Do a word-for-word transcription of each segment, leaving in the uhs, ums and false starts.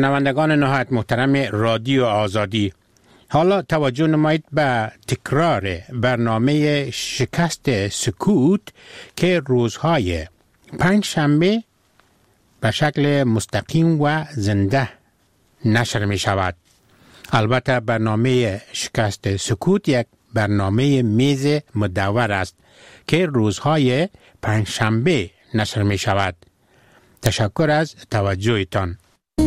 شنوندگان نهایت محترم رادیو آزادی، حالا توجه نمایید به تکرار برنامه شکست سکوت که روزهای پنج شنبه به شکل مستقیم و زنده نشر می شود. البته برنامه شکست سکوت یک برنامه میز مدور است که روزهای پنج شنبه نشر می شود. تشکر از توجهتان.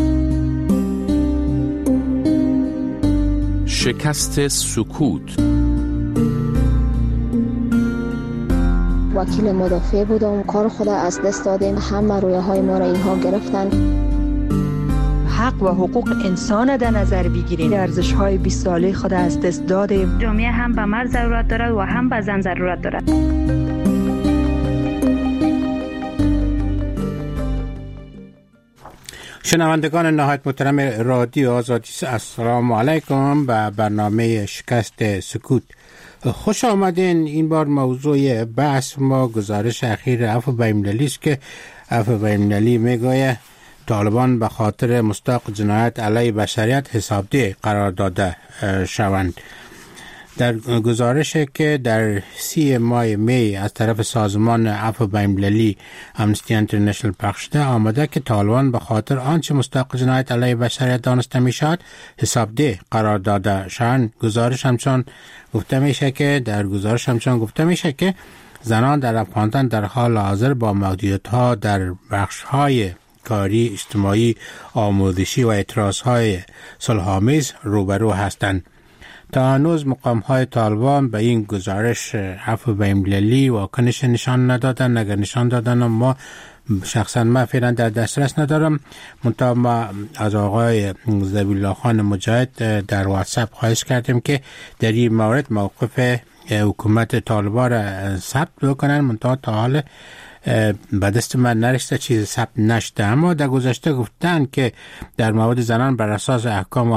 شکست سکوت. وکیل مدافع بودم، کار خود از دست دادیم، همه رویه های ما را اینها گرفتن. حق و حقوق انسان در نظر بگیریم، ارزش های بیست ساله خود از دست دادیم. جامعه هم به مرد ضرورت دارد و هم به زن ضرورت دارد. شنوندگان نهایت محترم رادیو آزادی، السلام علیکم به برنامه شکست سکوت. خوش آمدین. این بار موضوع بحث ما گزارش اخیر عفو بین‌المللی است که عفو بین‌المللی میگوید طالبان به خاطر مستحق جنایت علیه بشریت حسابدهی قرار داده شوند. در گزارشی که در سی ماه می از طرف سازمان عفو بین‌المللی امنستی اینترنشنال پخش شده آمده که طالبان به خاطر آنچه مستحق جنایت علیه بشریت دانسته می شود حسابدهی قرار داده شوند. گزارش همچون گفته میشه که در گزارش همچون گفته میشه که زنان در افغانستان در حال حاضر با محدودیت ها در بخش های کاری، اجتماعی، آموزشی و اعتراض های صلح‌آمیز روبرو هستند. تا هنوز مقام های طالبان به این گزارش عفو بین‌المللی واکنش نشان ندادن. اگر نشان دادن ما شخصا من فعلا در دسترس ندارم. منتها ما از آقای ذبیح خان مجاهد در واتساپ خواهش کردیم که در این مورد موقف حکومت طالبان را ثبت بکنن. منتها تا حال به دست من نرسیده، چیز ثبت نشده. اما در گذشته گفتن که در مورد زنان بر اساس احکام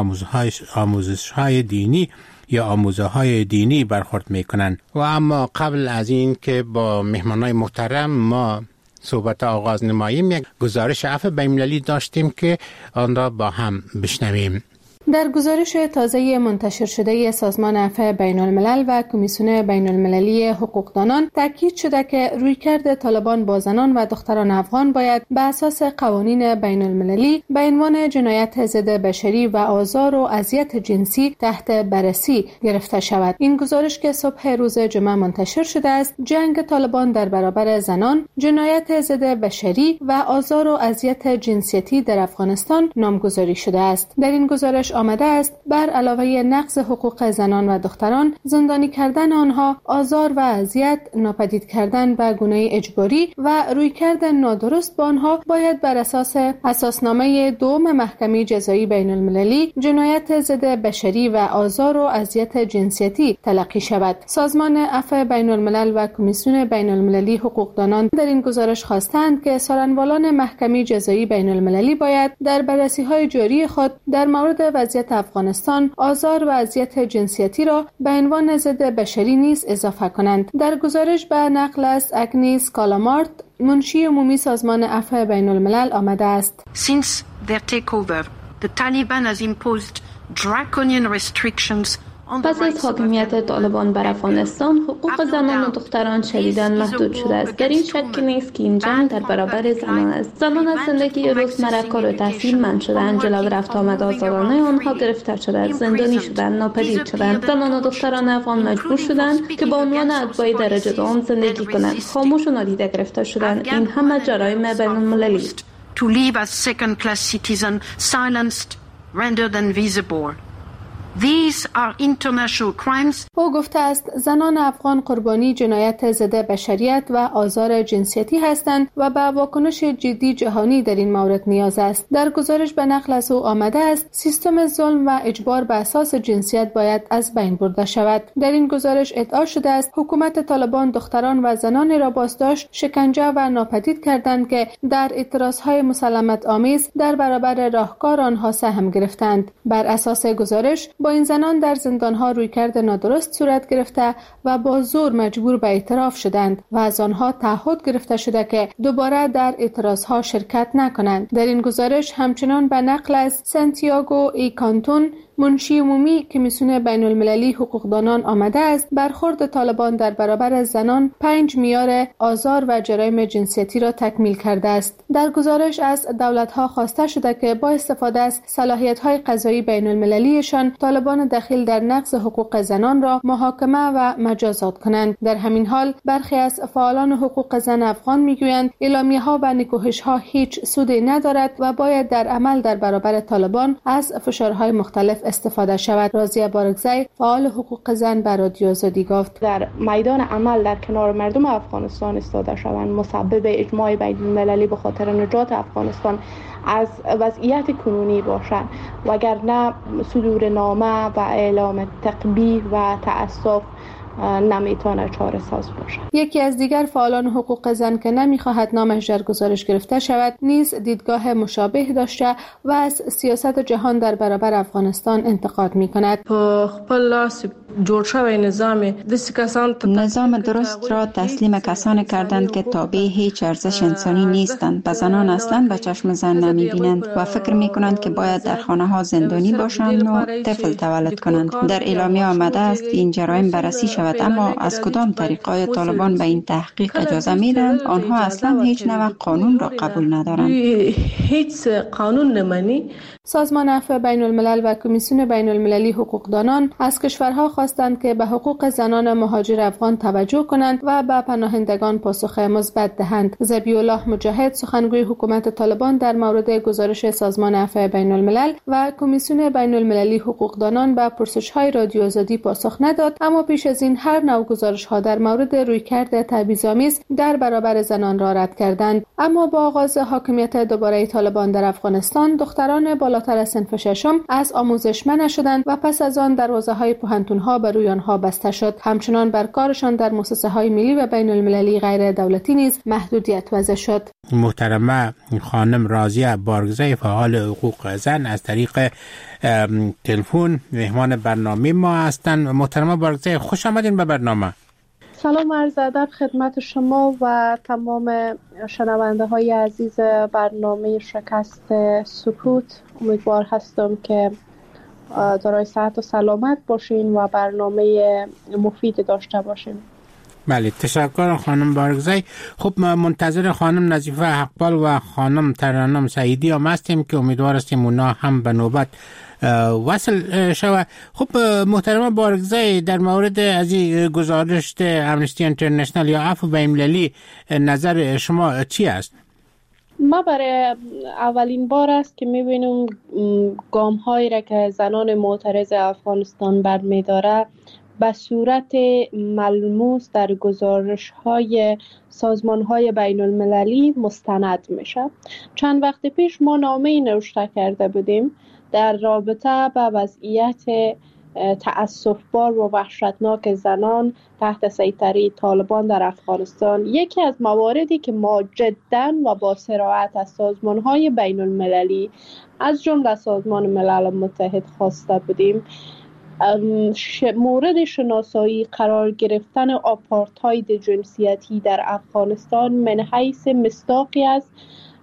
آموزش های دینی یا آموزه های دینی برخورد میکنن. و اما قبل از این که با مهمانای محترم ما صحبت آغاز نماییم، یک گزارش عفو بین‌المللی داشتیم که آن را با هم بشنویم. در گزارش تازه منتشر شده سازمان عفو بین‌الملل و کمیسیون بین‌المللی حقوقدانان تاکید شده که رویکرد طالبان با زنان و دختران افغان باید به اساس قوانین بین‌المللی به عنوان جنایت ضد بشری و آزار و اذیت جنسی تحت بررسی گرفته شود. این گزارش که صبح روز جمعه منتشر شده است، جنگ طالبان در برابر زنان، جنایت ضد بشری و آزار و اذیت جنسیتی در افغانستان نامگذاری شده است. در این گزارش آمده است بر علاوه نقض حقوق زنان و دختران، زندانی کردن آنها، آزار و اذیت، ناپدید کردن به گونه اجباری و رویکرد نادرست با آنها باید بر اساس اساسنامه دوم محکمه جزایی بین المللی جنایت ضد بشری و آزار و اذیت جنسیتی تلقی شود. سازمان عفو بین الملل و کمیسیون بین المللی حقوقدانان در این گزارش خواستند که سارنوالان محکمه جزایی بین المللی باید در بررسی‌های جاری خود در مورد وضعیت افغانستان آزار و اذیت جنسیتی را به عنوان ضد بشری نیز اضافه کنند. در گزارش به نقل از اگنیس کالامارت، منشی عمومی سازمان عفو بین الملل آمده است. Since their takeover, the Taliban has imposed draconian restrictions. پس از حاکمیت طالبان بر افغانستان، حقوق زنان و دختران شدیداً محدود شده است. در این شکی نیست که این جنگ در برابر زنان است. زنان از زندگی روزمره، کار و تحصیل منع شدند، جلو رفت آمد آزادانه آنها گرفته شده، زندانی شدند، ناپدید شدند. زنان و دختران افغان مجبور شدند که با عنوان اتباع درجه دوم زندگی کنند، خاموش و نادیده گرفته شدند. این همه جرایم بین المللی است. To live as second-class citizen, silenced, rendered invisible. These are international crimes. او گفته است زنان افغان قربانی جنایت ضد بشریت و آزار جنسیتی هستند و به واکنش جدی جهانی در این مورد نیاز است. در گزارش به نقل از او آمده است سیستم ظلم و اجبار به اساس جنسیت باید از بین برده شود. در این گزارش ادعا شده است حکومت طالبان دختران و زنانی را بازداشت، شکنجه و ناپدید کردند که در اعتراضهای مسالمت آمیز در برابر راهکار آنها سهم گرفتند. بر اساس گزارش با با این زنان در زندانها رویکرد نادرست صورت گرفته و با زور مجبور به اعتراف شدند و از آنها تعهد گرفته شده که دوباره در اعتراضها شرکت نکنند. در این گزارش همچنان به نقل از سانتیاگو ای کانتون، منشی عمومی کمیسیون بین المللی حقوقدانان آمده است، برخورد طالبان در برابر زنان پنج معیار آزار و جرایم جنسیتی را تکمیل کرده است. در گزارش از دولت‌ها خواسته شده که با استفاده از صلاحیت‌های قضایی بین المللیشان طالبان دخیل در نقض حقوق زنان را محاکمه و مجازات کنند. در همین حال برخی از فعالان حقوق زن افغان میگویند اعلامیه‌ها و نکوهش‌ها هیچ سودی ندارد و باید در عمل در برابر طالبان از فشارهای مختلف استفاده شود. راضیه بارگزی فعال حقوق زن به رادیو آزادی گفت در میدان عمل در کنار مردم افغانستان ایستاده شوند، مسبب اجماع بین المللی به خاطر نجات افغانستان از وضعیت کنونی باشند، وگرنه صدور نامه و اعلام تقبیح و تأسف نمیتونه چاره ساز باشه. یکی از دیگر فعالان حقوق زن که نمیخواهد نامش در گزارش گرفته شود نیز دیدگاه مشابه داشته و از سیاست جهان در برابر افغانستان انتقاد میکند. نظام درست را تسلیم کسانی کردند که تابع هیچ ارزش انسانی نیستند. به زنان اصلا به چشم زن نمیبینند و فکر میکنند که باید در خانه ها زندانی باشند و طفل تولد کنند. در اعلامیه آمده است این جرایم بررسی شود، اما از کدام طریقای طالبان به این تحقیق اجازه میدن؟ آنها اصلا هیچ نوع قانون را قبول ندارند. هیچ قانون نمانی. سازمان عفو بین الملل و کمیسیون بین المللی حقوقدانان از کشورها خواستند که به حقوق زنان مهاجر افغان توجه کنند و به پناهندگان پاسخ مثبت دهند. ذبیح الله مجاهد سخنگوی حکومت طالبان در مورد گزارش سازمان عفو بین الملل و کمیسیون بین المللی حقوقدانان به پرسش‌های رادیو آزادی پاسخ نداد، اما پیش از این هر نوع گزارش‌ها در مورد رویکرد تبعیض‌آمیز در برابر زنان را رد کردند. اما با آغاز حاکمیت دوباره طالبان در افغانستان، دختران بالاتر از صنف ششم از آموزش منع شدند و پس از آن دروازه‌های پوهنتون‌ها بر روی آنها بسته شد. همچنان بر کارشان در مؤسسه‌های ملی و بین المللی غیر دولتی نیز محدودیت وضع شد. محترمه خانم راضیه بارگزی فعال حقوق زن از طریق تلفن مهمان برنامه ما هستند. محترمه بارگزی خوش آمدین به برنامه. سلام عرض ادب خدمت شما و تمام شنونده های عزیز برنامه شکست سکوت. امیدوار هستم که دارای صحت و سلامت باشین و برنامه مفید داشته باشین. بله تشکر خانم بارگزی. خب منتظر خانم نظیفه حقپال و خانم ترنم سعیدی هم هستیم که امیدوار هستیم اونا هم به نوبت وصل شود. خب محترمه بارگزی در مورد از این گزارش امنستی اینترنشنال یا عفو بین المللی نظر شما چی است؟ ما برای اولین بار است که میبینیم گام هایی را که زنان معترض افغانستان برمی‌داره به صورت ملموس در گزارش های سازمان های بین المللی مستند میشه. چند وقت پیش ما نامه‌ای نوشته کرده بودیم در رابطه با وضعیت تأسف‌بار و وحشتناک زنان تحت سیطره طالبان در افغانستان. یکی از مواردی که ما جداً و با صراحت از سازمان‌های بین المللی از جمله سازمان ملل متحد خواسته بودیم مورد شناسایی قرار گرفتن آپارتاید جنسیتی در افغانستان من حیث مصداقی از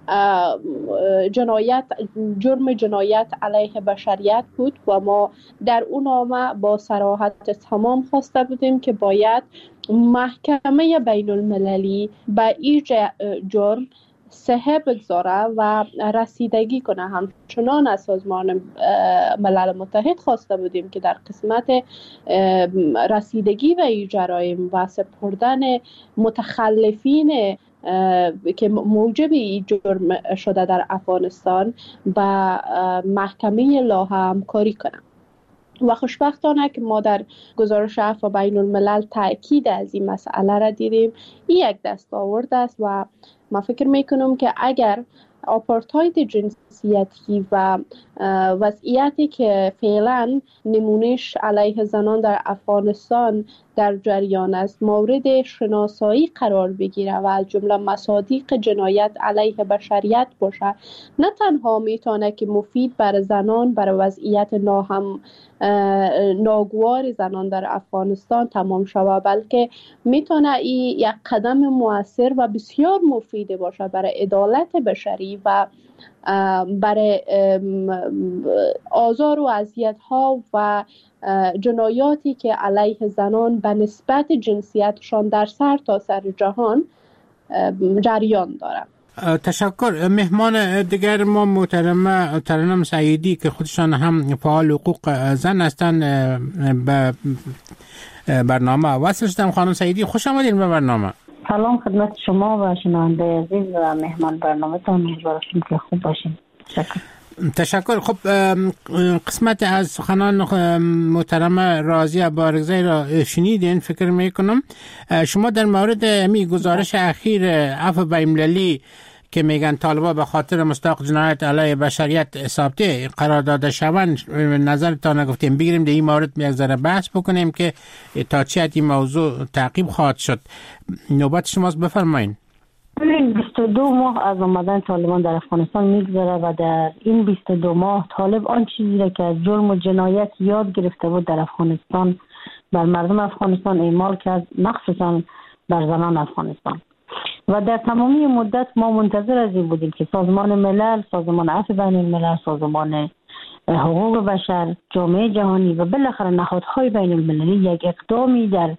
جنایت جرم جنایت علیه بشریت بود و ما در اون نامه با صراحت تمام خواسته بودیم که باید محکمه بین المللی به این جرم صحه بگذاره و رسیدگی کنه. همچنان از سازمان ملل متحد خواسته بودیم که در قسمت رسیدگی به این جرایم و سپردن متخلفین که موجب این جرم شده در افغانستان به محکمه لاها همکاری کنه. و خوشبختانه که ما در گزارش عفو بین الملل تأکید از این مسئله را دیدیم. این یک دستاورد است و من فکر میکنم که اگر آپارتاید جنسیتی و وضعیتی که فعلا نمونش علیه زنان در افغانستان در جریان است مورد شناسایی قرار بگیره و از جمله مصادیق جنایت علیه بشریت باشه، نه تنها میتونه که مفید بر زنان، بر وضعیت ناهم ناگوار زنان در افغانستان تمام شود، بلکه میتونه این یک قدم مؤثر و بسیار مفید باشه برای عدالت بشری و برای آزار و اذیت ها و جنایاتی که علیه زنان به نسبت جنسیتشان در سر تا سر جهان جریان دارد. تشکر. مهمان دیگر ما محترمه ترنم سعیدی که خودشان هم فعال حقوق زن هستند به برنامه وصل شدم. خانم سعیدی خوش آمدین به برنامه. سلام خدمت شما و شنونده عزیز و مهمان برنامه تان. امیدوارم که خوب باشین. تشکر. تشکر. خب قسمت از سخنان محترم راضیه بارگزی را شنیدین فکر میکنم. شما در مورد می گزارش اخیر عفو بین‌المللی که میگن طالبان به خاطر مستحق جنایت علیه بشریت ثابته قرار داده شوند نظرتان گفتیم بگیریم در این مورد یک ذره بحث بکنیم که تا چه حد این موضوع تعقیب خواهد شد. نوبت شماست، بفرمایید. بیست و دو ماه از آمدن طالبان در افغانستان میگذره و در این بیست و دو ماه طالب آن چیزی را که از جرم و جنایت یاد گرفته بود در افغانستان بر مردم افغانستان اعمال کرد، مخصوصا بر زنان افغانستان. و در تمامی مدت ما منتظر از این بودیم که سازمان ملل، سازمان عفو بین الملل، سازمان حقوق بشر، جامعه جهانی و بالاخره نهادهای بین المللی یک اقدامی در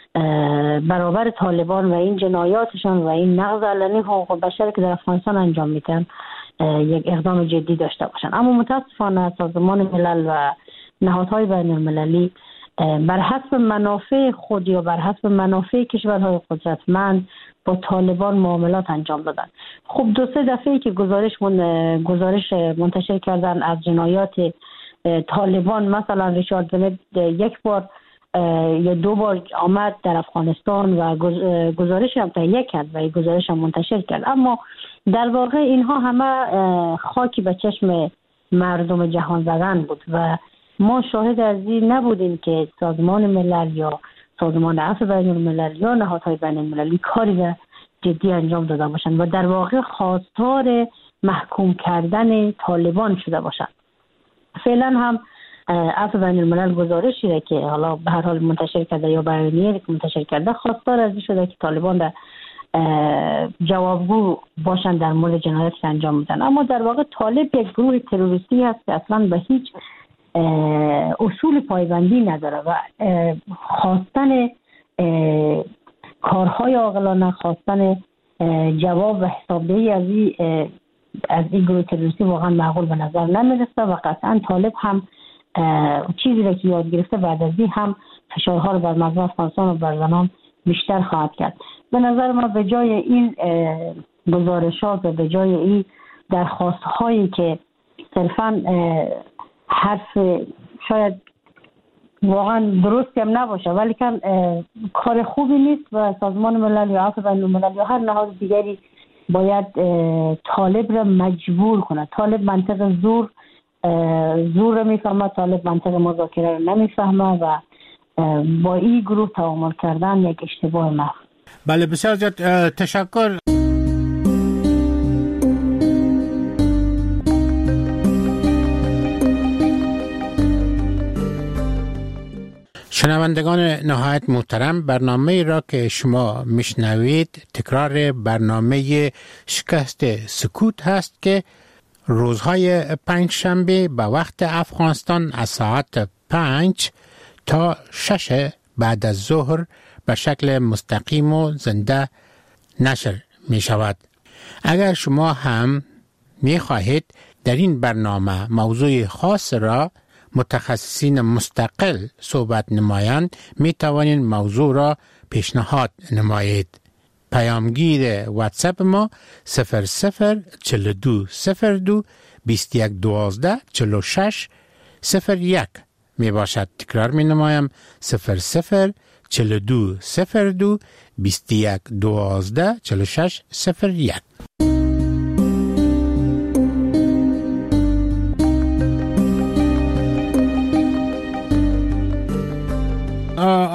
برابر طالبان و این جنایاتشان و این نقض علنی حقوق بشر که در افغانستان انجام میدن یک اقدام جدی داشته باشند. اما متاسفانه سازمان ملل و نهادهای بین المللی بر حسب منافع خود یا بر حسب منافع کشورهای قدرتمند با طالبان معاملات انجام دادن. خب دو سه دفعه که گزارش من گزارش منتشر کردن از جنایات طالبان، مثلا ریچارد بنت یک بار یا دو بار آمد در افغانستان و گزارش هم تهیه کرد و گزارش هم منتشر کرد، اما در واقع اینها همه خاکی به چشم مردم جهان زدن بود و ما شاهد از این نبودیم که سازمان ملل یا سازمان عفو بین الملل یا نهادهای بین المللی کاری به جدی انجام داده باشند و در واقع خواستار محکوم کردن طالبان شده باشند. فعلا هم عفو بین الملل گزارشی را که حالا به هر حال منتشر کرده یا بیانیه‌ای که منتشر کرده خواستار از این شده که طالبان در جوابگو باشند در مورد جنایاتی که انجام میدن. اما در واقع طالب یک گروه تروریستی هست که اصلا به هیچ اصول پایبندی نداره و خواستن کارهای عاقلانه، خواستن جواب و حسابدهی از این از این گروه تروریستی واقعا معقول به نظر نمیرسه و قطعا طالب هم چیزی را که یاد گرفته بعد از این هم فشارها رو بر مردم افغانستان و بر زنان بیشتر خواهد کرد. به نظر ما به جای این گزارشات و به جای این درخواست‌هایی که صرفاً حرف شاید واقعا درستی هم نباشه ولی که کار خوبی نیست و سازمان ملل یا عفو بین الملل یا هر نهاد دیگری باید طالب را مجبور کنه. طالب منطق زور زور رو میفهمه، طالب منطق مذاکره رو نمیفهمه و با این گروه تعامل کردن یک اشتباه محض. بله بسیار زیاد تشکر. شنوندگان نهایت محترم، برنامه را که شما میشنوید تکرار برنامه شکست سکوت هست که روزهای پنج شنبه به وقت افغانستان از ساعت پنج تا شش بعد از ظهر به شکل مستقیم و زنده نشر می شود. اگر شما هم می خواهید در این برنامه موضوع خاص را متخصصین مستقل صحبت نمایند، می توانید موضوع را پیشنهاد نمایید. پیامگیر واتساپ ما صفر صفر چهل و دو صفر دو بیست و یک دوازده چهل و شش صفر یک می باشد. تکرار می نمایم صفر صفر چهل و دو صفر دو بیست و یک دوازده چهل و شش صفر یک.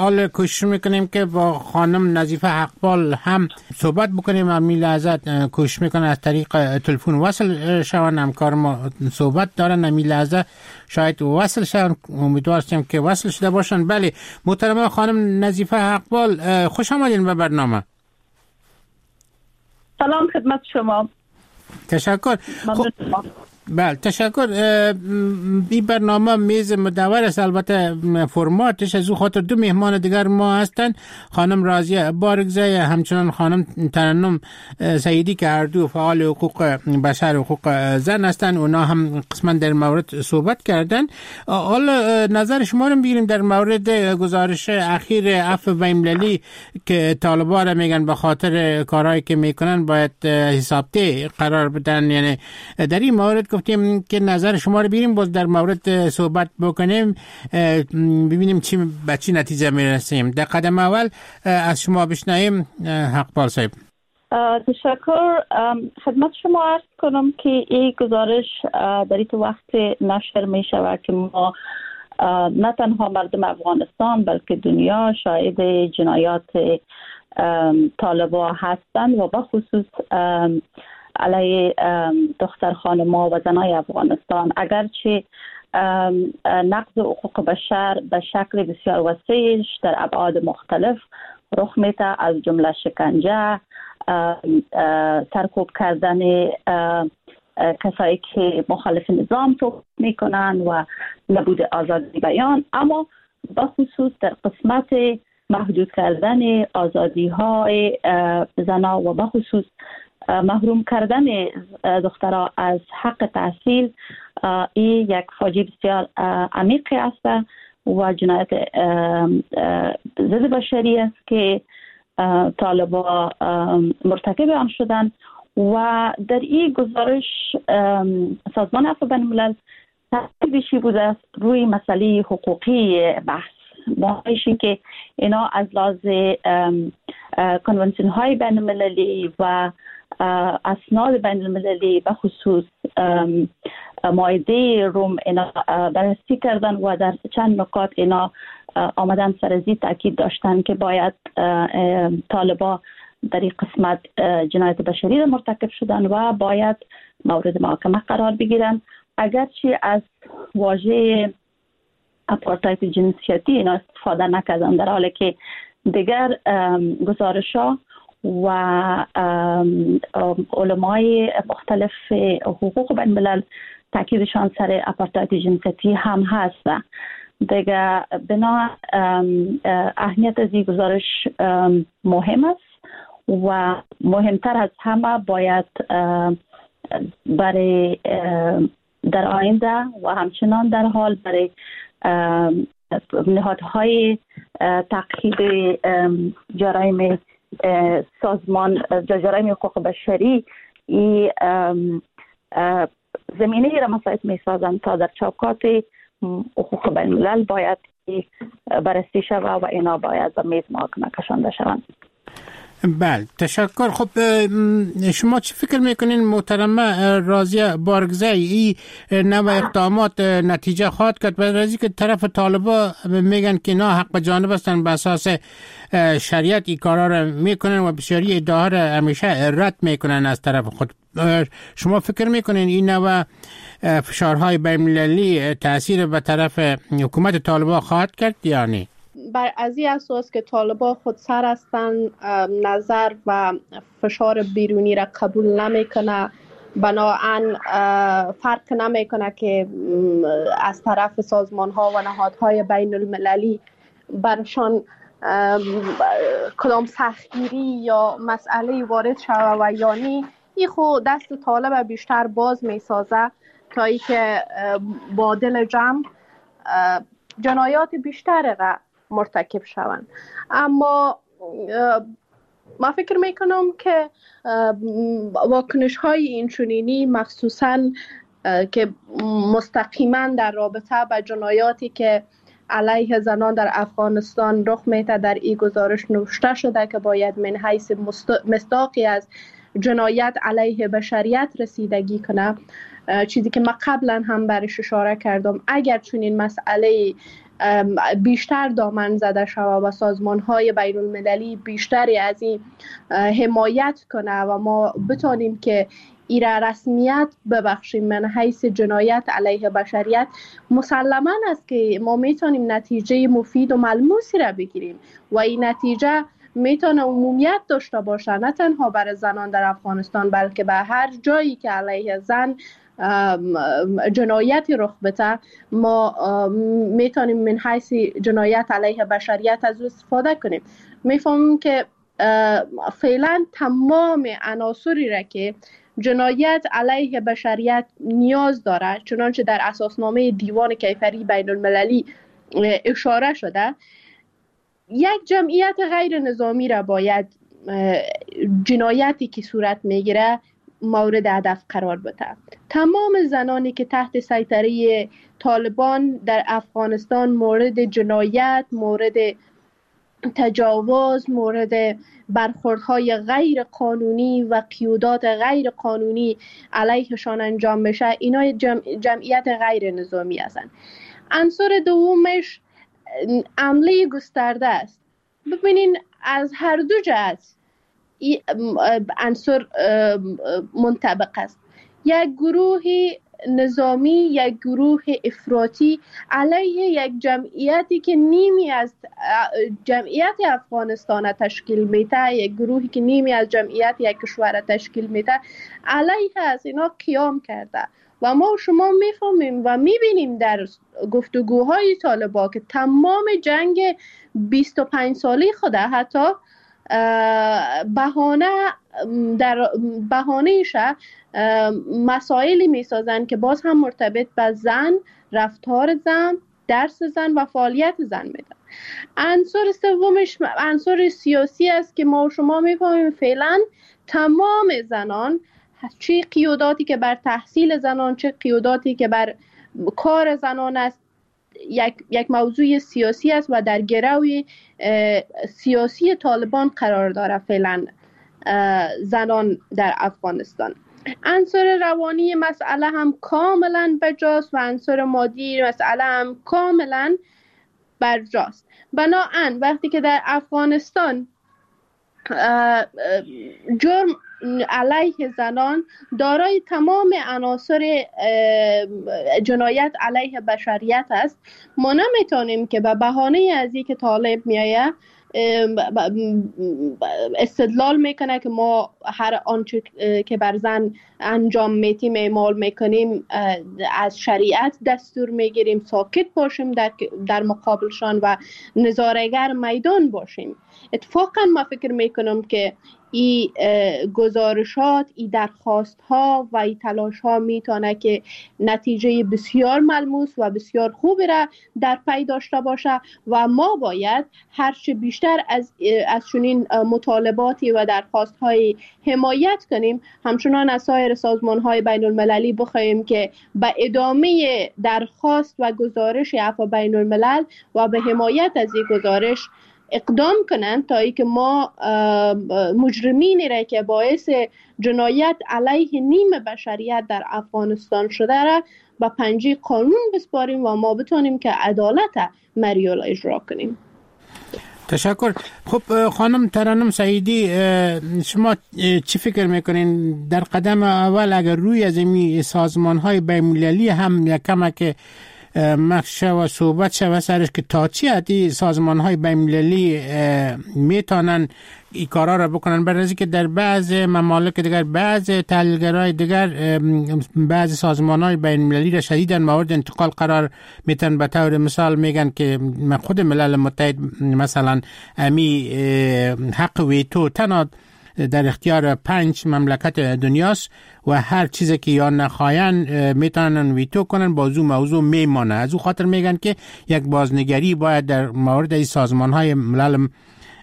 حال کوشش میکنیم که با خانم نظیفه حقپال هم صحبت بکنیم. همین لحظه کوشش میکنن از طریق تلفن وصل شون. همکار ما صحبت دارن، همین لحظه شاید وصل شون. امیدوار هستیم که وصل شده باشن. بله محترمه خانم نظیفه حقپال، خوش آمدین به برنامه. سلام خدمت شما. تشکر. خب بله تشکر. این برنامه میز مدور است، البته فرماتش از او خاطر دو مهمان دیگر ما هستند، خانم راضیه بارگزی همچنان خانم ترنم سیدی که هر دو فعال حقوق بشر و حقوق زن هستند. اونا هم قسما در مورد صحبت کردن. حالا نظر شما رو بگیریم در مورد گزارش اخیر عفو بین‌المللی که طالبان میگن به خاطر کارهایی که میکنن باید حسابده قرار بدن. یعنی در این مورد گفتیم که نظر شما رو بگیریم، باز در مورد صحبت بکنیم، ببینیم چی به چی نتیجه میرسیم. در قدم اول از شما بشنویم حقپال صاحب. تشکر. خدمت شما عرض کنم که این گزارش در این وقت نشر می شود که ما نه تنها مردم افغانستان بلکه دنیا شاهد جنایات طالبان هستند و بخصوص علیه دختر خانم‌ها و زنای افغانستان. اگرچه نقض حقوق بشر به شکل بسیار وسیعش در ابعاد مختلف رخ میده، از جمله شکنجه، سرکوب کردن کسایی که مخالف نظام صحبت میکنن و نبود آزادی بیان، اما بخصوص در قسمت محدود کردن آزادی های زنا و بخصوص محروم کردن دخترها از حق تحصیل، این یک فاجعه بسیار عمیقی است و جنایت ضد بشری است که طالبان مرتکب آن شدند. و در این گزارش سازمان عفو بین‌الملل تاکیدش بوده است روی مسئله حقوقی بحث، باعثی که اینا از لحاظ کنونسیون های بین المللی و اسناد بین المللی به خصوص مائده روم اینا بررسی کردن و در چند نکات اینا آمدن سرزی تاکید داشتن که باید طالبان در این قسمت جنایت بشری را مرتکب شدن و باید مورد محاکمه قرار بگیرن. اگرچه از واژه آپارتاید جنسیتی اینا استفاده نکردن، در حالی که دیگر گزارش ها و علمای مختلف حقوق بین الملل تاکیدشان سر آپارتاید جنسیتی هم هست. دیگر بنا اهمیت از این گزارش مهم است و مهمتر از همه باید برای در آینده و همچنان در حال برای نهادهای تعقیب جرایم سازمان جرایم حقوق بشری این زمینه را مساعد می سازند تا در چوکات حقوق بین الملل باید بررسی شود و اینا باید به میز محاکمه کشانده شوند. بله تشکر. خب شما چی فکر میکنین محترمه راضیه بارگزی، این نوع اقدامات نتیجه خواهد کرد؟ بعد از اینکه طرف طالبا میگن که نه حق به جانب هستن، به اساس شریعت این کارا رو میکنن و بسیاری ادعاها رو همیشه رد میکنن از طرف خود. شما فکر میکنین این نوع فشارهای بین المللی تاثیر به طرف حکومت طالبا خواهد کرد یا نه؟ بر از این اساس که طالبان خود سر هستند، نظر و فشار بیرونی را قبول نمیکنه، بنابراین فرق نمیکنه که از طرف سازمان ها و نهادهای بین المللی برشان کدام سختگیری یا مسئله وارد شوه و یا نی. این خود دست طالب بیشتر باز می سازه تا ای که با دل جمع جنایات بیشتر را مرتکب شوند. اما ما فکر میکنم که واکنش های اینچنینی مخصوصا که مستقیما در رابطه با جنایاتی که علیه زنان در افغانستان رخ میده در این گزارش نوشته شده که باید من حیث مصداقی از جنایت علیه بشریت رسیدگی کنه، چیزی که ما قبلا هم برش اشاره کردم. اگر چنین مسئله بیشتر دامن زده شود و سازمان های بین المللی بیشتری از این حمایت کنه و ما بتونیم که ایره رسمیت ببخشیم من حیث جنایت علیه بشریت. مسلما است که ما میتونیم نتیجه مفید و ملموسی را بگیریم و این نتیجه میتونه عمومیت داشته باشه، نه تنها برای زنان در افغانستان بلکه به هر جایی که علیه زن جنایتی رخ بده ما میتونیم من حیث جنایت علیه بشریت از او استفاده کنیم. میفهمیم که فعلا تمام عناصری را که جنایت علیه بشریت نیاز داره، چنانچه در اساسنامه دیوان کیفری بین المللی اشاره شده، یک جمعیت غیر نظامی را باید جنایتی که صورت میگیره مورد هدف قرار بده. تمام زنانی که تحت سیطره طالبان در افغانستان مورد جنایت، مورد تجاوز، مورد برخوردهای غیر قانونی و قیودات غیر قانونی علیهشان انجام بشه، اینا جمع، جمعیت غیر نظامی هستند. عنصر دومش عمله گسترده است. ببینین از هر دو جهت عنصر منطبق است. یک گروه نظامی، یک گروه افراطی علیه یک جمعیتی که نیمی از جمعیت افغانستان تشکیل میده، یک گروهی که نیمی از جمعیت یک کشور تشکیل میده، علیه از اینا قیام کرده و ما شما میفهمیم و میبینیم در گفتگوهای طالبان که تمام جنگ بیست و پنج سالی خوده حتی بهانه در بهانه‌اش مسائلی میسازن که باز هم مرتبط به زن، رفتار زن، درس زن و فعالیت زن میدن. عنصر سومش عنصر سیاسی است که ما شما میفهمیم فعلا تمام زنان، چه قیوداتی که بر تحصیل زنان، چه قیوداتی که بر کار زنان است، یک یک موضوع سیاسی است و در گروه سیاسی طالبان قرار داره فعلا زنان در افغانستان. عنصر روانی مسئله هم کاملا بجاست و عنصر مادی مسئله هم کاملا برجاست. بنابراین وقتی که در افغانستان جرم علیه زنان دارای تمام عناصر جنایت علیه بشریت است، ما نمیتونیم که به بهانه از اینکه طالب میایه استدلال میکنه که ما هر آنچه که بر زن انجام میتیم اعمال میکنیم از شریعت دستور میگیریم، ساکت باشیم در, در مقابلشان و نظاره‌گر میدان باشیم. اتفاقا ما فکر میکنم که این گزارشات، این درخواست ها و این تلاش ها میتونه که نتیجه بسیار ملموس و بسیار خوبی را در پی داشته باشه و ما باید هرچه بیشتر از از چنین مطالباتی و درخواست های حمایت کنیم، همچنان از سایر سازمان های بین المللی بخواهیم که به ادامه درخواست و گزارش عفو بین الملل و به حمایت از این گزارش اقدام کنند تا ای که ما مجرمینی را که باعث جنایت علیه نیم بشریت در افغانستان شده را به پنجه قانون بسپاریم و ما بتونیم که عدالت مریال اجرا کنیم. تشکر. خب خانم ترنم سعیدی، شما چی فکر میکنین در قدم اول اگر روی از این سازمان های بین المللی هم یکم که مخشه و صحبت شوه سرش که تا چی حدی سازمان های بین المللی میتونن این کارا را بکنن؟ برای که در بعض ممالک دیگر، بعض تحلیلگرای دیگر، بعض سازمان های بین المللی را شدیداً مورد انتقال قرار میتن. به طور مثال میگن که خود ملل متحد مثلا امی حق ویتو تنها در اختیار پنج مملکت دنیاست و هر چیزی که یا نخواین میتونن ویتو کنن، بازو موضوع میمانه. از او خاطر میگن که یک بازنگری باید در مورد این سازمان های ملل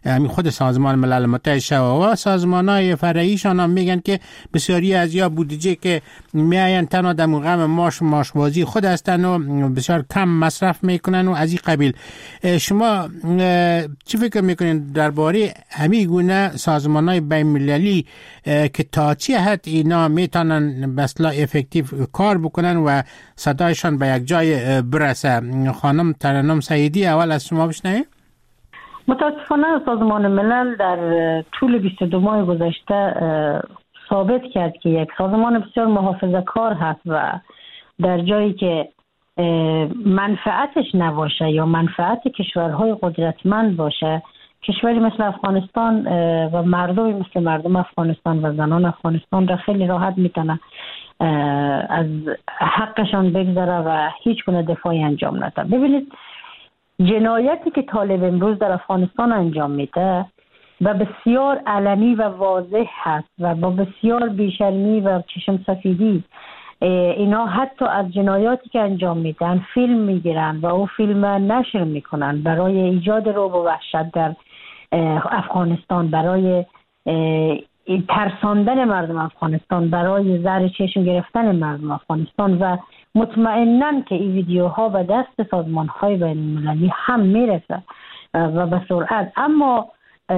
همین خود سازمان ملل متحد شوا و سازمان‌های فرعیشان هم میگن که بسیاری از یا بودجه که میاین تنها در مقام ماش ماشبازی خود هستن و بسیار کم مصرف میکنن و از این قبیل. شما چی فکر میکنین درباره همین گونه سازمان‌های بین‌المللی که تا چی حد اینا میتونن به اصطلاح افکتیو کار بکنن و صدایشان به یک جای برسه؟ خانم ترنم سعیدی، اول از شما بشنویم. متاسفانه سازمان ملل در طول بیست و دو ماه گذشته ثابت کرد که یک سازمان بسیار محافظه‌کار هست و در جایی که منفعتش نباشه یا منفعت کشورهای قدرتمند باشه، کشوری مثل افغانستان و مردمی مثل مردم افغانستان و زنان افغانستان را خیلی راحت میتونه از حقشان بگذره و هیچ گونه دفاعی انجام نده. ببینید جنایتی که طالب امروز در افغانستان انجام میده و بسیار علنی و واضح هست و با بسیار بیشرمی و چشم سفیدی اینا حتی از جنایاتی که انجام میدن فیلم میگیرن و او فیلم نشر میکنن برای ایجاد رعب و وحشت در افغانستان، برای ترساندن مردم افغانستان، برای زهر چشم گرفتن مردم افغانستان و مطمئنن که این ویدیوها به دست سازمان‌های بین‌المللی هم میرسه و به سرعت. اما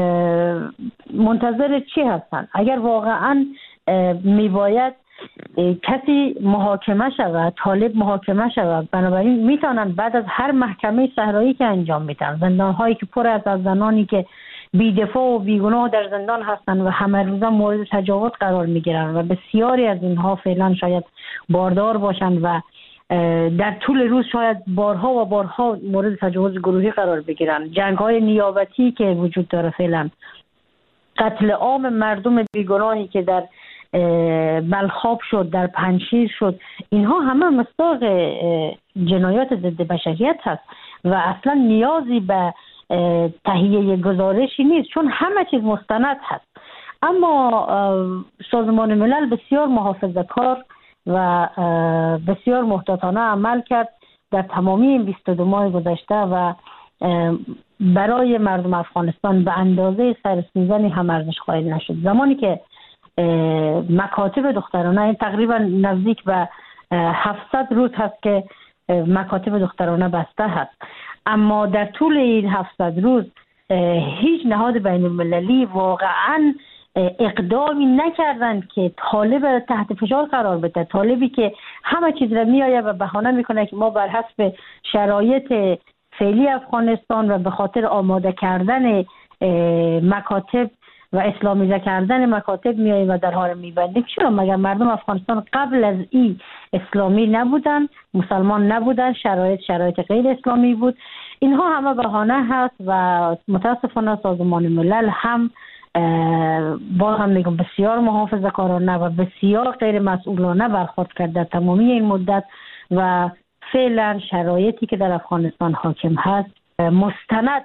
منتظر چی هستن؟ اگر واقعا میباید کسی محاکمه شود، طالب محاکمه شود، بنابراین میتونن بعد از هر محکمه صحرایی که انجام میدن، زندان‌هایی که پر از از زنانی که بی‌دفاع و بیگناه در زندان هستند و همه روزا مورد تجاوز قرار میگیرن و بسیاری از اینها فعلا شاید باردار باشند و در طول روز شاید بارها و بارها مورد تجاوز گروهی قرار بگیرن. جنگ‌های نیابتی که وجود داره فعلا، قتل عام مردم بیگناهی که در بلخاب شد، در پنجشیر شد، اینها همه مصداق جنایات ضد بشریت هست و اصلا نیازی به تهیه گزارشی نیست چون همه چیز مستند هست. اما سازمان ملل بسیار محافظه‌کار و بسیار محتاطانه عمل کرد در تمامی این بیست و دو ماه گذشته و برای مردم افغانستان به اندازه سرسوزنی هم ارزش قائل نشد. زمانی که مکاتب دخترانه تقریبا نزدیک به هفتصد روز هست که مکاتب دخترانه بسته هست، اما در طول این هفتصد روز هیچ نهاد بین المللی واقعا اقدامی نکردند که طالب تحت فشار قرار بده. طالبی که همه چیز را میآید و بهانه میکنه که ما بر حسب شرایط فعلی افغانستان و به خاطر آماده کردن مکاتب و اسلامیزه کردن مکاتب میاییم و در حال میبندیم. چرا؟ مگر مردم افغانستان قبل از این اسلامی نبودن، مسلمان نبودن، شرایط شرایط غیر اسلامی بود. اینها همه بهانه هست و متاسفانه سازمان ملل هم با هم میگم بسیار محافظه‌کارانه و بسیار غیر مسئولانه برخورد کرد در تمامی این مدت و فعلا شرایطی که در افغانستان حاکم هست مستند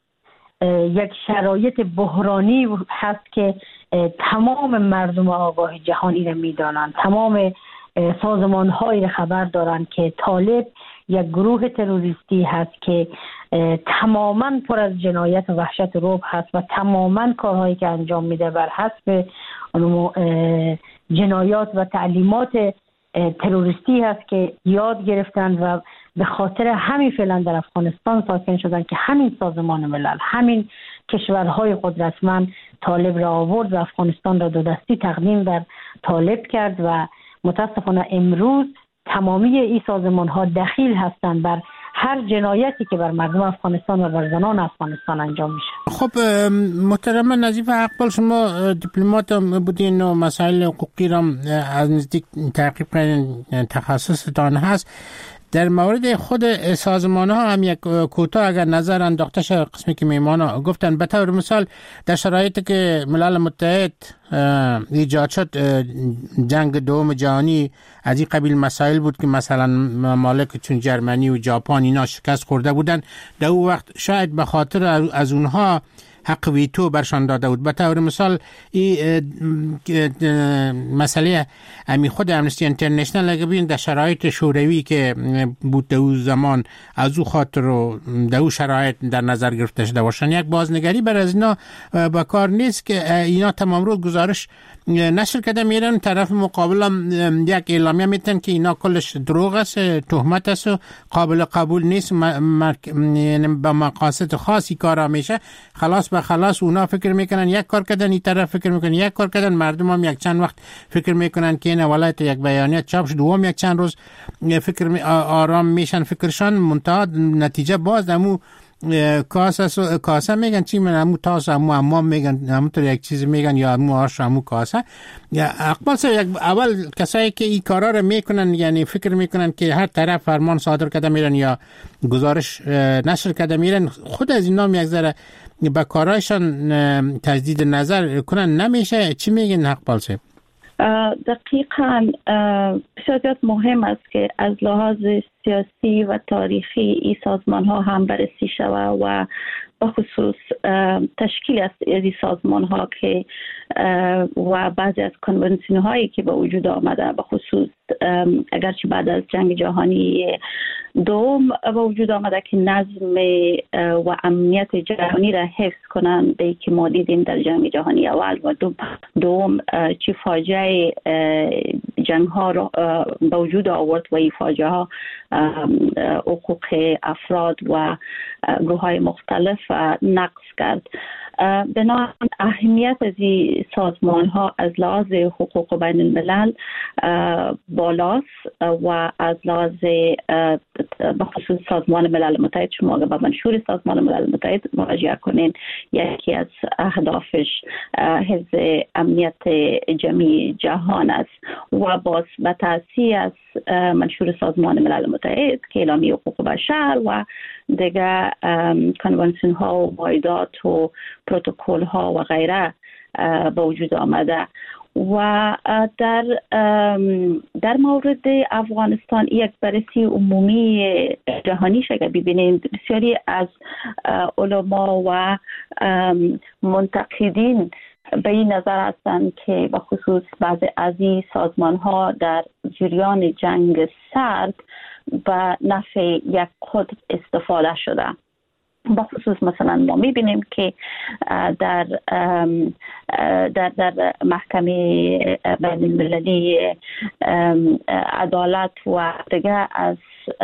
یک شرایط بحرانی هست که تمام مردم آگاه جهان این میدانند، تمام سازمان های خبر دارند که طالب یک گروه تروریستی هست که تماما پر از جنایت و وحشت رعب هست و تماما کارهایی که انجام میده بر حسب جنایات و تعلیمات تروریستی هست که یاد گرفتن و به خاطر همین فعلا در افغانستان ساکن شدن که همین سازمان ملل، همین کشورهای قدرتمند طالب را آورد و افغانستان را دو دستی تقدیم در طالب کرد و متاسفانه امروز تمامی این سازمان ها دخیل هستند بر هر جنایتی که بر مردم افغانستان و بر زنان افغانستان انجام میشه. خب محترم نظیف اقبال، شما دیپلمات بودین و مسائل حقوقی را از نزدیک تعقیب کردین، تخصصتان هست. در مورد خود سازمان ها هم یک کوتاه اگر نظر انداخته شد، قسمی که میمان ها گفتن به طور مثال در شرایطی که ملل متحد ایجاد شد، جنگ دوم جهانی از این قبیل مسائل بود که مثلا ممالک چون جرمنی و ژاپن اینا شکست خورده بودن، در اون وقت شاید به خاطر از اونها حق ویتو برشان داده بود. به طور مثال این مسئله امی خود امنستی اینترنشنال اگه ببین در شرایط شوروی که بود در زمان از او خاطر رو در او شرایط در نظر گرفته شده باشن، یک بازنگری بر از اینا با کار نیست که اینا تمام روز گزارش نشر کرده میرن، طرف مقابل هم یک اعلامیه میتن که اینا کلش دروغ است، تهمت است و قابل قبول نیست، یعنی با مقاصد خاصی کارا میشه. خلاص به خلاص اونا فکر میکنن یک کار کردن، این طرف فکر میکنن یک کار کردن، مردم هم یک چند وقت فکر میکنن که این ولایت یک بیانیه چاپ شد، دوم یک چند روز فکر می آرام میشن فکرشان، منتها نتیجه باز دمو کاسه کاسه میگن چی من همو تاس همو امام میگن همونطور یک چیز میگن یا همو آش همو کاسه. یا اقبال سر یک اول کسایی که این کارا رو میکنن یعنی فکر میکنن که هر طرف فرمان صادر کرده میرن یا گزارش نشر کرده میرن، خود از اینا یک ذره با کارایشان تجدید نظر کنن نمیشه. چی میگن اقبال سر؟ دقیقاً بسیار زیاد مهم است که از لحاظ سیاسی و تاریخی این سازمان ها هم بررسی شود و بخصوص تشکیل از این سازمان ها که و بعضی از کنونسیون هایی که به وجود آمده، بخصوص اگرچه بعد از جنگ جهانی دوم به وجود آمده که نظم و امنیت جهانی را حفظ کنند، به که ما دیدیم در جنگ جهانی اول و دوم چی فاجعه جنگ ها را به وجود آورد و این فاجعه ها حقوق افراد و گروه های مختلف نقض کرد. بنابراین اهمیت از این سازمان ها از لحاظ حقوق بین الملل بالاست و از لحاظ بخصوص سازمان ملل متحد شما اگر به منشور سازمان ملل متحد مراجعه کنین، یکی از اهدافش حفظ امنیت جمعی جهان است و باز به تأثیر از منشور سازمان ملل متحد که اعلامیه حقوق بشر و دیگه کنونسیون ها و معاهدات و پروتکل ها و غیره به وجود آمده. و در در مورد افغانستان یک بررسی عمومی جهانی شده ببینید، بسیاری از علما و منتقدین به این نظر هستند که به خصوص بعض از این سازمان ها در جریان جنگ سرد به نفع یک خود استفاده شده. بخصوص مثلا ما میبینیم که در در در محکمه بین المللی عدالت و دیگه از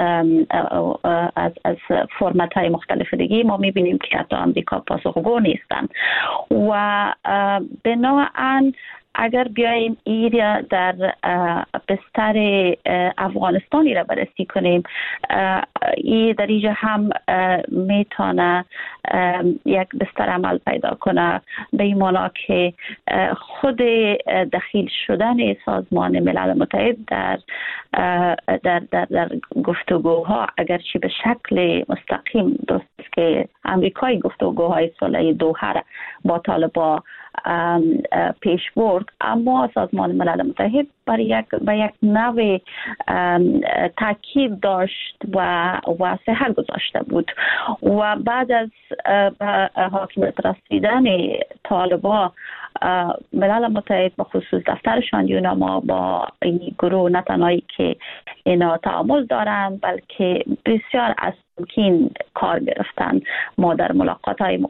از از فرمت های مختلف دیگه ما میبینیم که حتی امریکا پاسخگو نیستند و بنابراین اگر بیاییم ایریا در بستر افغانستانی را بررسی کنیم، این در اینجا هم میتونه یک بستر عمل پیدا کنه، به این معنا که خود دخیل شدن سازمان ملل متحد در در در, در گفتگوها اگرچه به شکل مستقیم درست که امریکای گفتگوهای صلح دوحه با طالبان پیش برد، اما سازمان ملل متحد بر یک به یک نوع تاکید داشت و و سحر گذاشته بود و بعد از حاکمیت رسیدن طالبان ملل متحد به خصوص دفترشان یوناما با این گروه نه تنهایی که اینا تعامل دارند بلکه بسیار از تمکین کار گرفتن. ما در ملاقات های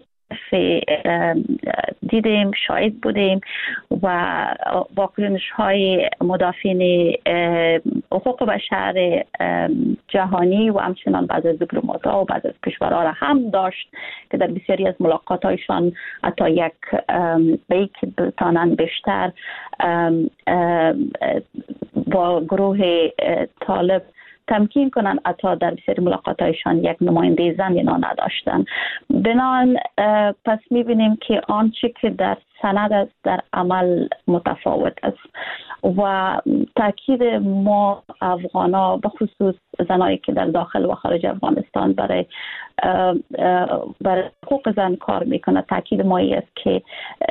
دیدیم، شاهد بودیم و واکنش های مدافعین حقوق بشر جهانی و همچنان بعض از دیپلمات ها و بعض از کشورها را هم داشت که در بسیاری از ملاقات هایشان حتی یک بیک بتانن بیشتر با گروه طالب تمکین کنن، حتی در بسیاری ملاقاتایشان یک نماینده زن اینا نداشتن. بنابراین پس میبینیم که آنچه که در سند است در عمل متفاوت است و تاکید ما افغانا به خصوص زنایی که در داخل و خارج افغانستان برای برای حقوق زن کار میکنه، تاکید ما است که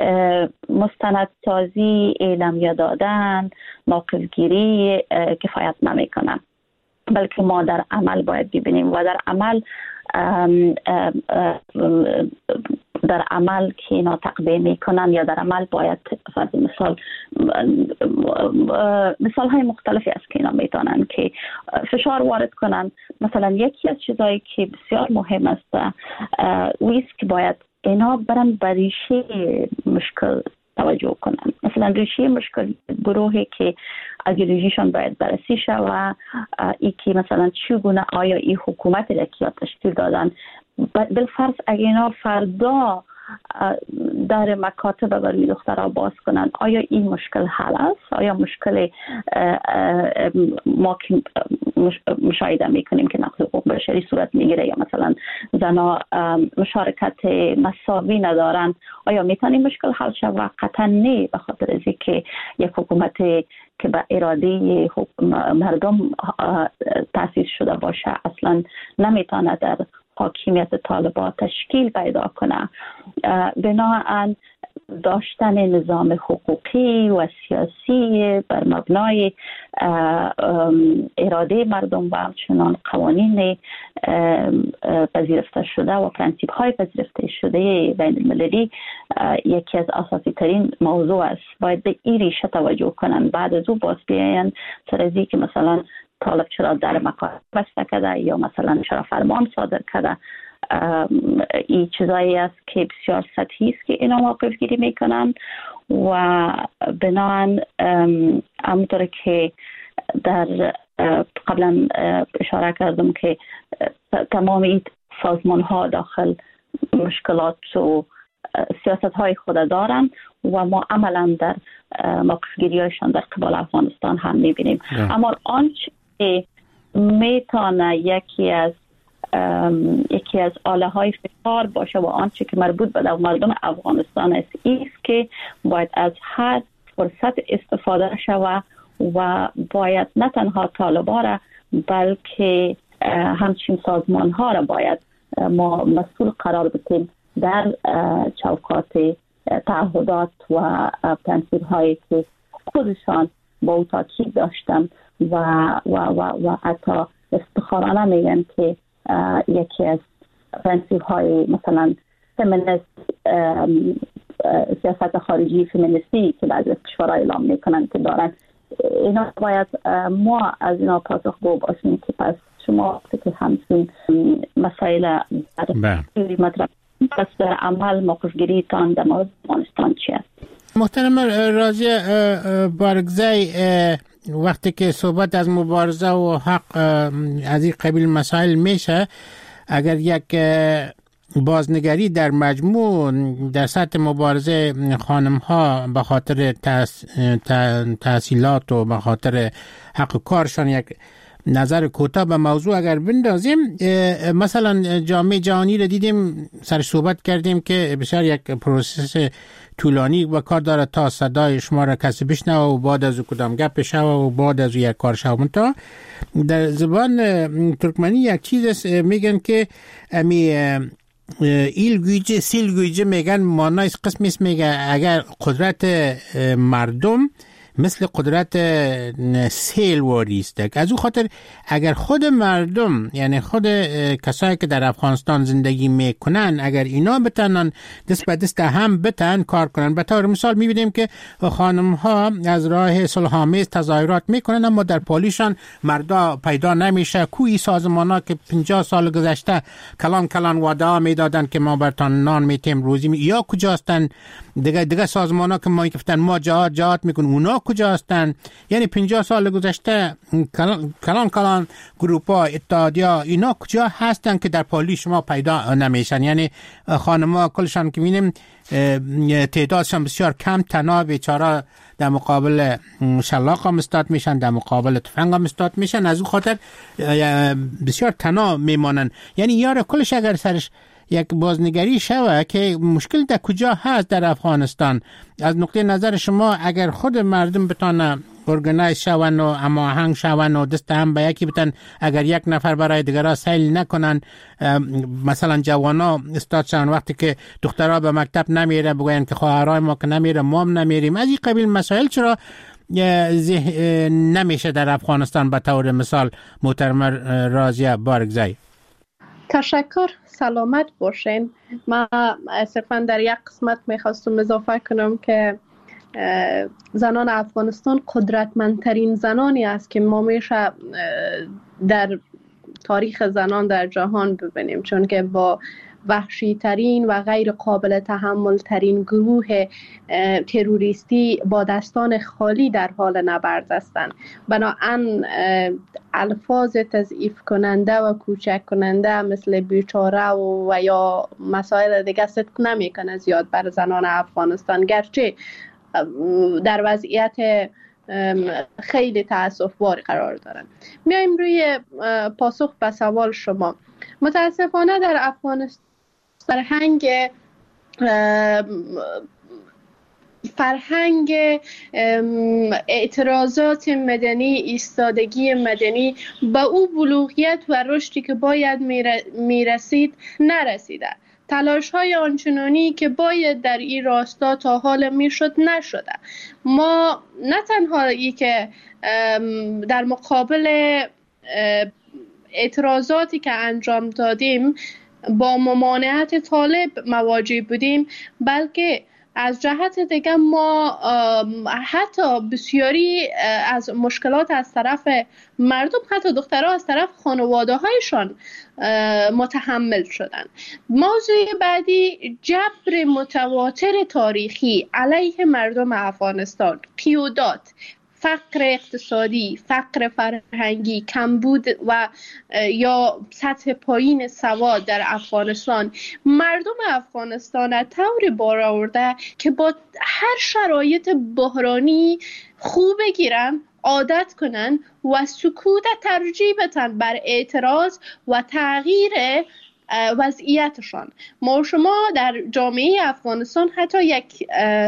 مستندسازی، اعلامیه دادن، ناقصگیری کفایت نمیکنه، بلکه ما در عمل باید ببینیم و در عمل ام ام ام در عمل که اینا تقبیه میکنن یا در عمل باید فرض مثال مثال های مختلفی است که اینا میتونن که فشار وارد کنن. مثلا یکی از چیزایی که بسیار مهم است ویست که باید اینا برن به ریشه مشکل توجه کنن. مثلا ریشه مشکل گروهی که ایدئولوژیشان باید بررسی شود، ای که مثلا چگونه آیا این حکومتی را که تشکیل دادن بالفرض اگه اینا فردا در مکاتب برای دخترها باز کنن آیا این مشکل حل است؟ آیا مشکل ما که مشاهده میکنیم که نقض حقوق بشری صورت میگیره یا مثلا زنا مشارکت مساوی ندارن آیا میتونی مشکل حل شود؟ قطعا نه، به خاطر از اینکه یک حکومت که به اراده مردم تأسیس شده باشه اصلا نمیتونه در حاکمیت طالبان تشکیل پیدا کنه. بنابراین داشتن نظام حقوقی و سیاسی بر مبنای اراده مردم و همچنان قوانین پذیرفته شده و پرنسیپ های پذیرفته شده بین المللی یکی از اساسی ترین موضوع است. باید به این ریشه توجه کنن، بعد از او باز بیاین سر از که مثلا طالب چرا در مکاتب بسته کرده یا مثلا چرا فرمان صادر کرده. این چیزایی است که بسیار سطحی است که اینا موقف گیری میکنن و بنابراین همونطور که در قبلا اشاره کردم که تمام این سازمان ها داخل مشکلات و سیاست های خود دارن و ما عملا در موقف گیری هایشان در قبال افغانستان هم میبینیم. اما آنچه که میتونه یکی از یکی از آله های فشار باشه و آنچه که مربوط به مردم افغانستان است است که باید از هر فرصت استفاده شود و باید نه تنها طالبان را بلکه همچنین سازمان ها را باید ما مسئول قرار بدیم در چوکات تعهدات و پرنسیپ هایی که خودشان با او تاکید داشتن و و و و حتی استخارانه میگن که یکی از پرنسیپ های مثلا فمینیست سیاست خارجی فمینیستی که بعضی از کشورها اعلام میکنن که دارن، اینا باید ما از اینا پاسخگو باشیم که پس شما که همچین مسائل در مطرح پس در عمل موقفگیری تان در مورد افغانستان چی است؟ محترم راضیه بارگزی، وقتی که صحبت از مبارزه و حق از این قبیل مسائل میشه، اگر یک بازنگری در مجموع در سطح مبارزه خانم ها به خاطر تحصیلات و به خاطر حق کارشان یک نظر کوتاه به موضوع اگر بندازیم، مثلا جامعه جهانی رو دیدیم سر صحبت کردیم که بسیار یک پروسس طولانی و کار داره تا صدای شما را کسی بشنوه و بعد از کدام گپ شوه و بعد از یک کار شوه. منتها در زبان ترکمنی یک چیز میگن که امی ایل گویجه سیل گویجه میگن، معنای قسمی است میگه اگر قدرت مردم مثل قدرت سیل واریسته، از او خاطر اگر خود مردم یعنی خود کسایی که در افغانستان زندگی میکنن اگر اینا بتنن دست به دست هم بتن کار کنن، به طور مثال میبینیم که خانم ها از راه صلح‌آمیز تظاهرات میکنن اما در پالیشان مردا پیدا نمیشه. کوی سازمان ها که پنجاه سال گذشته کلان کلان وعده میدادن که ما برتان نان میتیم روزی می... یا کجاستن دیگه دیگه سازمان ها که ما گفتن ما جهاد جهاد میکنیم اونا کجا هستن؟ یعنی پنجاه سال گذشته کلان کلان, کلان گروپ ها اتحادیا اینا کجا هستن که در پالی شما پیدا نمیشن؟ یعنی خانم ها کلشان که میبینیم تعدادشان بسیار کم، تنها بیچاره در مقابل شلاق هم استاد میشن، در مقابل تفنگ هم استاد میشن، از اون خاطر بسیار تنها میمانن. یعنی یار کلش اگر سرش یک بازنگری شوه که مشکل در کجا هست در افغانستان، از نقطه نظر شما اگر خود مردم بتانه ارگنایز شون و هماهنگ شون و دست هم به یکی بتن، اگر یک نفر برای دیگرها سیل نکنن، مثلا جوانا استاد شون وقتی که دخترها به مکتب نمیره بگوین که خواهرای ما که نمیره ما هم نمیریم، از این قبیل مسائل چرا نمیشه در افغانستان به طور مثال؟ محترم راضیه بارگزی. تشکر، سلامت باشین. من صرفا در یک قسمت میخواستم اضافه کنم که زنان افغانستان قدرتمندترین زنانی است که ما میشه در تاریخ زنان در جهان ببینیم، چون که با وحشی ترین و غیر قابل تحمل ترین گروه تروریستی با دستان خالی در حال نبرد هستند. بنابراین الفاظ تضعیف کننده و کوچک کننده مثل بیچاره و, و یا مسائل دیگه صدق نمیکنه زیاد بر زنان افغانستان، گرچه در وضعیت خیلی تأسف‌باری قرار دارن. میایم روی پاسخ به سوال شما. متاسفانه در افغانستان فرهنگ فرهنگ اعتراضات مدنی، ایستادگی مدنی به او بلوغیت و رشدی که باید میرسید نرسیده. تلاش های آنچنانی که باید در این راستا تا حال میشد نشده. ما نه تنها ای که در مقابل اعتراضاتی که انجام دادیم با ممانعت طالب مواجه بودیم، بلکه از جهت دیگه ما حتی بسیاری از مشکلات از طرف مردم، حتی دخترها از طرف خانواده هایشان متحمل شدن. موضوع بعدی جبر متواتر تاریخی علیه مردم افغانستان، قیودات، فقر اقتصادی، فقر فرهنگی، کمبود و یا سطح پایین سواد در افغانستان مردم افغانستان طوری بار آورده که با هر شرایط بحرانی خوب بگیرن، عادت کنن و سکوت ترجیح بدن بر اعتراض و تغییر وضعیتشان. ما شما در جامعه افغانستان حتی یک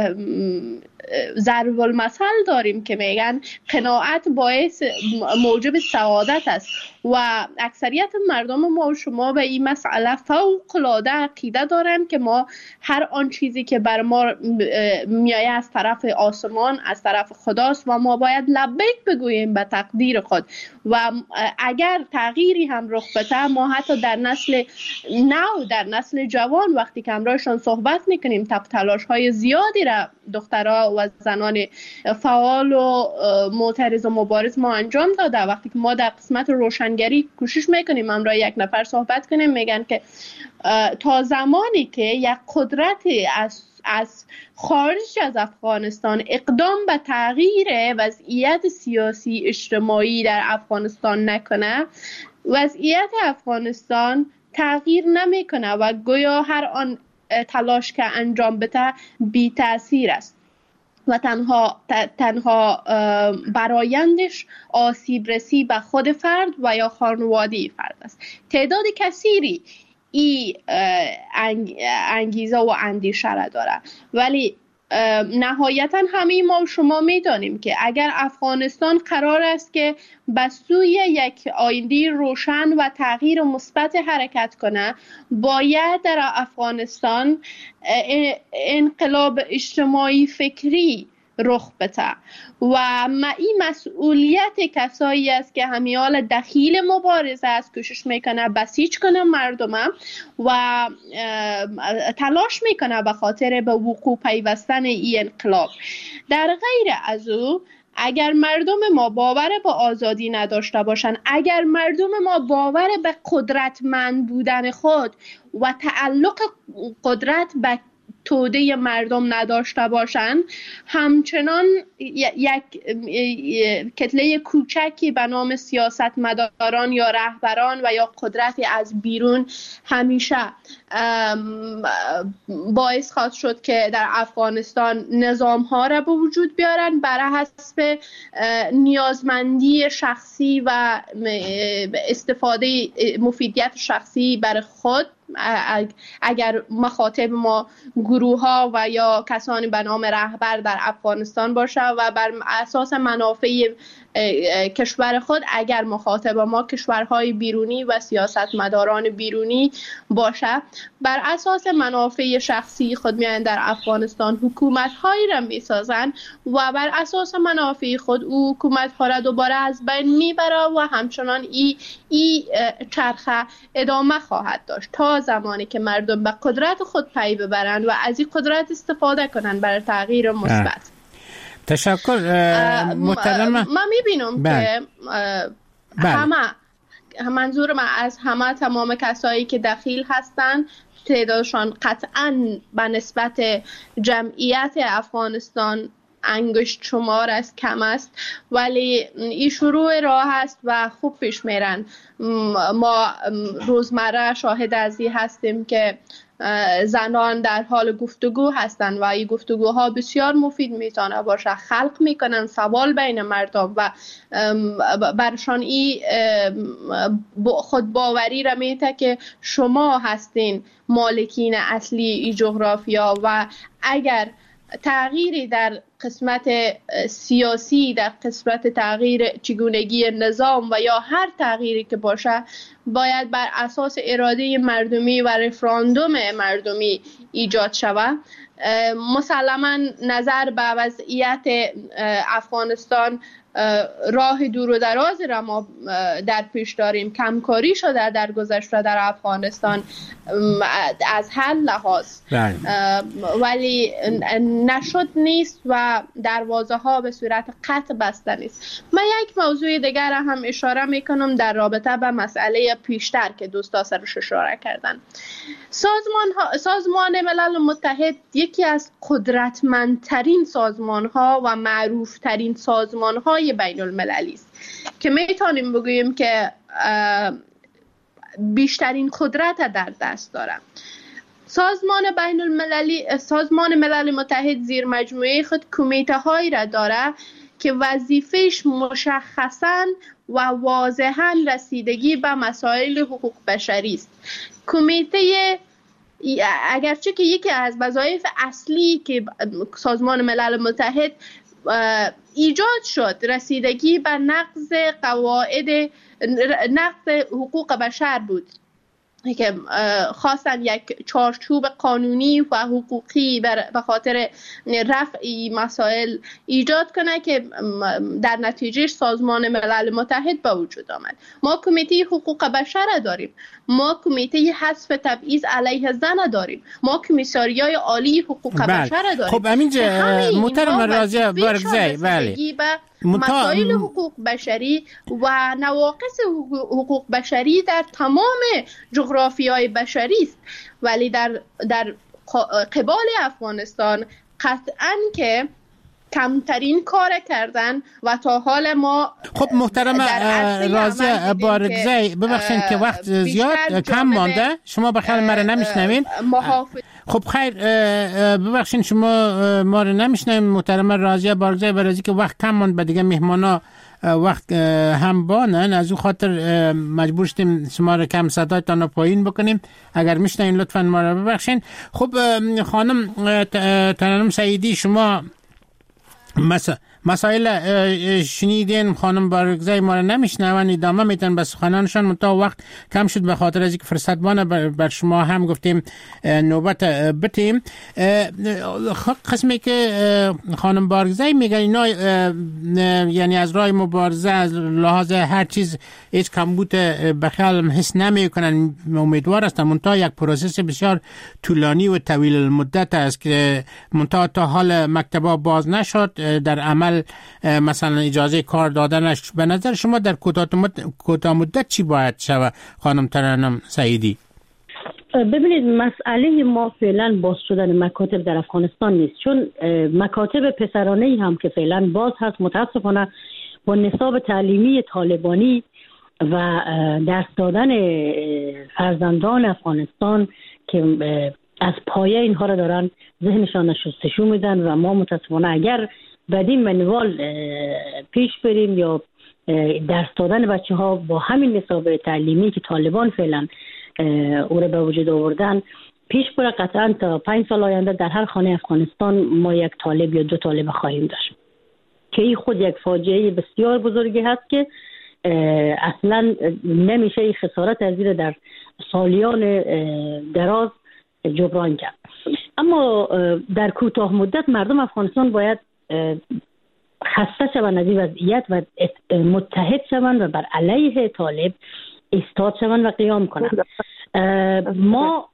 ضرب المثل داریم که میگن قناعت باعث موجب سعادت است و اکثریت مردم ما شما به این مسئله فوق العاده عقیده دارن که ما هر آن چیزی که بر ما میایه از طرف آسمان، از طرف خداست و ما باید لبیک بگوییم به تقدیر خود و اگر تغییری هم رخ بده ما حتی در نسل نو، در نسل جوان وقتی که همراهشان صحبت میکنیم تلاش های زیادی را دخترها و زنان فعال و معترض و مبارز ما انجام داده. وقتی که ما در قسمت روشنگری کوشش میکنیم همراه یک نفر صحبت کنیم، میگن که تا زمانی که یک قدرت از از خارج از افغانستان اقدام به تغییر وضعیت سیاسی اجتماعی در افغانستان نکنه، وضعیت افغانستان تغییر نمیکنه و گویا هر آن تلاش که انجام بده بی تأثیر است و تنها تنها برایندش آسیب رسی به خود فرد و یا خانواده فرد است. تعداد کثیری این انگیزه و اندیشه را داره، ولی نهایتا همه ما شما میدانیم که اگر افغانستان قرار است که به سوی یک آینده روشن و تغییر مثبت حرکت کنه، باید در افغانستان انقلاب اجتماعی فکری رخ بده و این مسئولیت کسایی است که همیال دخیل مبارزه است، کوشش میکنه بسیج کنه مردم و تلاش میکنه به خاطر به وقوع پیوستن این انقلاب. در غیر از او اگر مردم ما باور به آزادی نداشته باشند، اگر مردم ما باور به قدرتمند بودن خود و تعلق قدرت به توده مردم نداشته باشند، همچنان یک کتله کوچکی به نام سیاستمداران یا رهبران و یا قدرت از بیرون همیشه باعث خواهد شد که در افغانستان نظام ها را به وجود بیارن بر حسب نیازمندی شخصی و استفاده مفیدیت شخصی بر خود اگر مخاطب ما گروه ها و یا کسانی به نام رهبر در افغانستان باشه و بر اساس منافع کشور خود، اگر مخاطب ما کشورهای بیرونی و سیاستمداران بیرونی باشه، بر اساس منافع شخصی خود میان در افغانستان حکومت هایی را میسازن و بر اساس منافع خود او حکومت ها را دوباره از بین میبره و همچنان ای, ای چرخه ادامه خواهد داشت تا زمانی که مردم به قدرت خود پی ببرند و از این قدرت استفاده کنند برای تغییر مثبت. تشکر محترمه. ما میبینم که همه منظور من از همه تمام کسایی که دخیل هستند تعدادشان قطعاً به نسبت جمعیت افغانستان انگشت شمار است، کم است، ولی این شروع راه است و خوب پیش میرن. ما روزمره شاهد از این هستیم که زنان در حال گفتگو هستند و این گفتگوها بسیار مفید میتونه باشه، خلق میکنن سوال بین مردم و برشان این خود باوری را میده که شما هستین مالکین اصلی این جغرافیا و اگر تغییری در قسمت سیاسی، در قسمت تغییر چگونگی نظام و یا هر تغییری که باشه باید بر اساس اراده مردمی و رفراندوم مردمی ایجاد شود. مسلما نظر به وضعیت افغانستان راه دور و دراز را ما در پیش داریم. کمکاری شده در گذشته در افغانستان از هر لحاظ، ولی نشد نیست و دروازه ها به صورت قطع بسته نیست. من یک موضوع دیگر هم اشاره میکنم در رابطه به مسئله پیشتر که دوستا سرش اشاره کردن. سازمان, ها، سازمان ملل متحد یکی از قدرتمندترین سازمان ها و معروف ترین سازمان های بین المللی است که میتونیم بگوییم که بیشترین قدرت در دست داره. سازمان بین المللی، سازمان ملل متحد زیر مجموعه خود کمیته هایی را داره که وظیفهش مشخصاً و واضحاً رسیدگی به مسائل حقوق بشری است. کمیته اگرچه که یکی از وظایف اصلی که سازمان ملل متحد ایجاد شد رسیدگی به نقض قواعد نقض حقوق بشر بود که خواستن یک چارچوب قانونی و حقوقی به خاطر رفع مسائل ایجاد کنه که در نتیجه سازمان ملل متحد به وجود آمد. ما کمیته حقوق بشر داریم، ما کمیته حذف تبعیض علیه زن داریم، ما کمیساریای عالی حقوق بشر داریم. خب همینجا محترم راضیه برگزی بله مسائل حقوق بشری و نواقص حقوق بشری در تمام جغرافیای بشری است، ولی در در قبال افغانستان قطعاً که کمترین کار کردن و تا حال ما خب محترم راضی بارگزی ببخشید که وقت زیاد کم مانده، شما بخیر ما رو نمیشنوین. خب خیر ببخشید شما ما رو نمیشنوین محترم راضی بارگزی، برای که وقت کم ماند به دیگه مهمانا وقت هم بانن، از اون خاطر مجبور شدیم شما رو کم صدایتان رو پایین بکنیم. اگر میشنوین لطفاً ما رو ببخشید. خب خانم ترنم سعیدی، شما مسا... مسائل شنیدین، خانم بارگزی ما رو نمیشنون، ادامه میتن به سخنانشان، منتها وقت کم شد به خاطر از اینکه فرصت بانه بر شما هم گفتیم نوبت بتیم. قسمی که خانم بارگزی میگه اینا یعنی از راه مبارزه از لحاظ هر چیز هیچ کمبود به خیال حس نمی کنن، امیدوار هستن، منتها یک پروسس بسیار طولانی و طویل المدت است که منتها تا حال مکتبا باز نشد، در عمل مثلا اجازه کار دادنش. به نظر شما در کوتاه مدت چی باید شود خانم ترنم سعیدی؟ ببینید مسئله ما فعلا باز شدن مکاتب در افغانستان نیست، چون مکاتب پسرانه هم که فعلا باز هست متاسفانه با نصاب تعلیمی طالبانی و درس دادن فرزندان افغانستان که از پایه اینها را دارن ذهنشان شستشو میدن و ما متاسفانه اگر بدین منوال پیش بریم یا درس دادن بچه ها با همین نصاب تعلیمی که طالبان فعلا او را به وجود آوردن، پیش برو قطعا تا پنج سال آینده در هر خانه افغانستان ما یک طالب یا دو طالب خواهیم داشت که این خود یک فاجعه بسیار بزرگی هست که اصلا نمیشه این خسارت از این در سالیان دراز جبران کرد. اما در کوتاه مدت مردم افغانستان باید خسته شوند از این وضعیت و متحد شوند و بر علیه طالب ایستاد شوند و قیام کنند. ما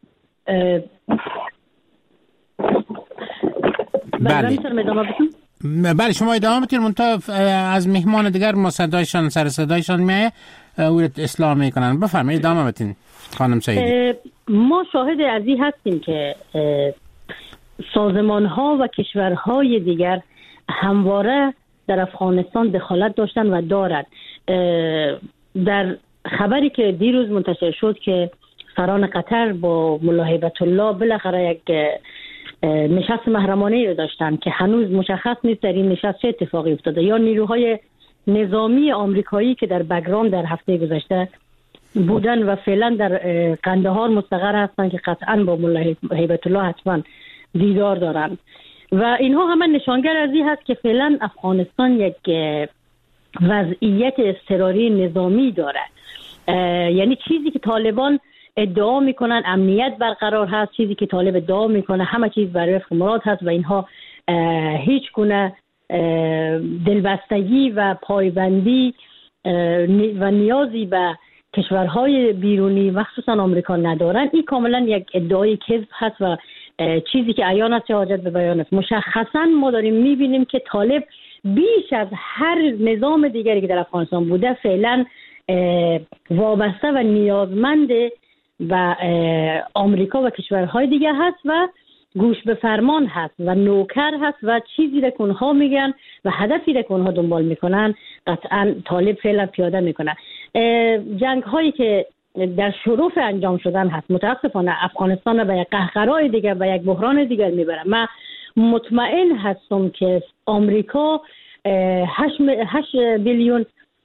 بله بله شما ادامه بدید. منتها از مهمان دیگر ما صدایشان سر صدایشان میایه او اصلاح میکنن. بفرمایید ادامه بدید خانم سعیدی. ما شاهد از این هستیم که سازمان ها و کشورهای دیگر همواره در افغانستان دخالت داشتن و دارد. در خبری که دیروز منتشر شد که سران قطر با ملا هیبت الله بالاخره یک نشست محرمانه رو داشتن که هنوز مشخص نیست در این نشست چه اتفاقی افتاده، یا نیروهای نظامی آمریکایی که در بگراند در هفته گذشته بودن و فعلا در قندهار مستقر هستن که قطعا با ملا هیبت الله حتما دیدار دارن و اینها همه نشانگر از این هست که فعلا افغانستان یک وضعیت اضطراری نظامی دارد. یعنی چیزی که طالبان ادعا میکنن امنیت برقرار هست، چیزی که طالب ادعا میکنه همه چیز بر وفق مراد هست و اینها هیچ گونه دلبستگی و پایبندی و نیازی به کشورهای بیرونی مخصوصا آمریکا ندارن. این کاملا یک ادعای کذب هست و چیزی که عیان است حاجت به بیان است. مشخصا ما داریم میبینیم که طالب بیش از هر نظام دیگری که در افغانستان بوده فعلا وابسته و نیازمند و آمریکا و کشورهای دیگه هست و گوش به فرمان هست و نوکر هست و چیزی را که اونها میگن و هدفی را که اونها دنبال میکنن قطعا طالب فعلا پیاده میکنن. جنگ هایی که در شرف انجام شدن هست متاسفانه افغانستان را به یک قهقرای دیگر و یک بحران دیگر میبره. من مطمئن هستم که آمریکا هشت بیلیون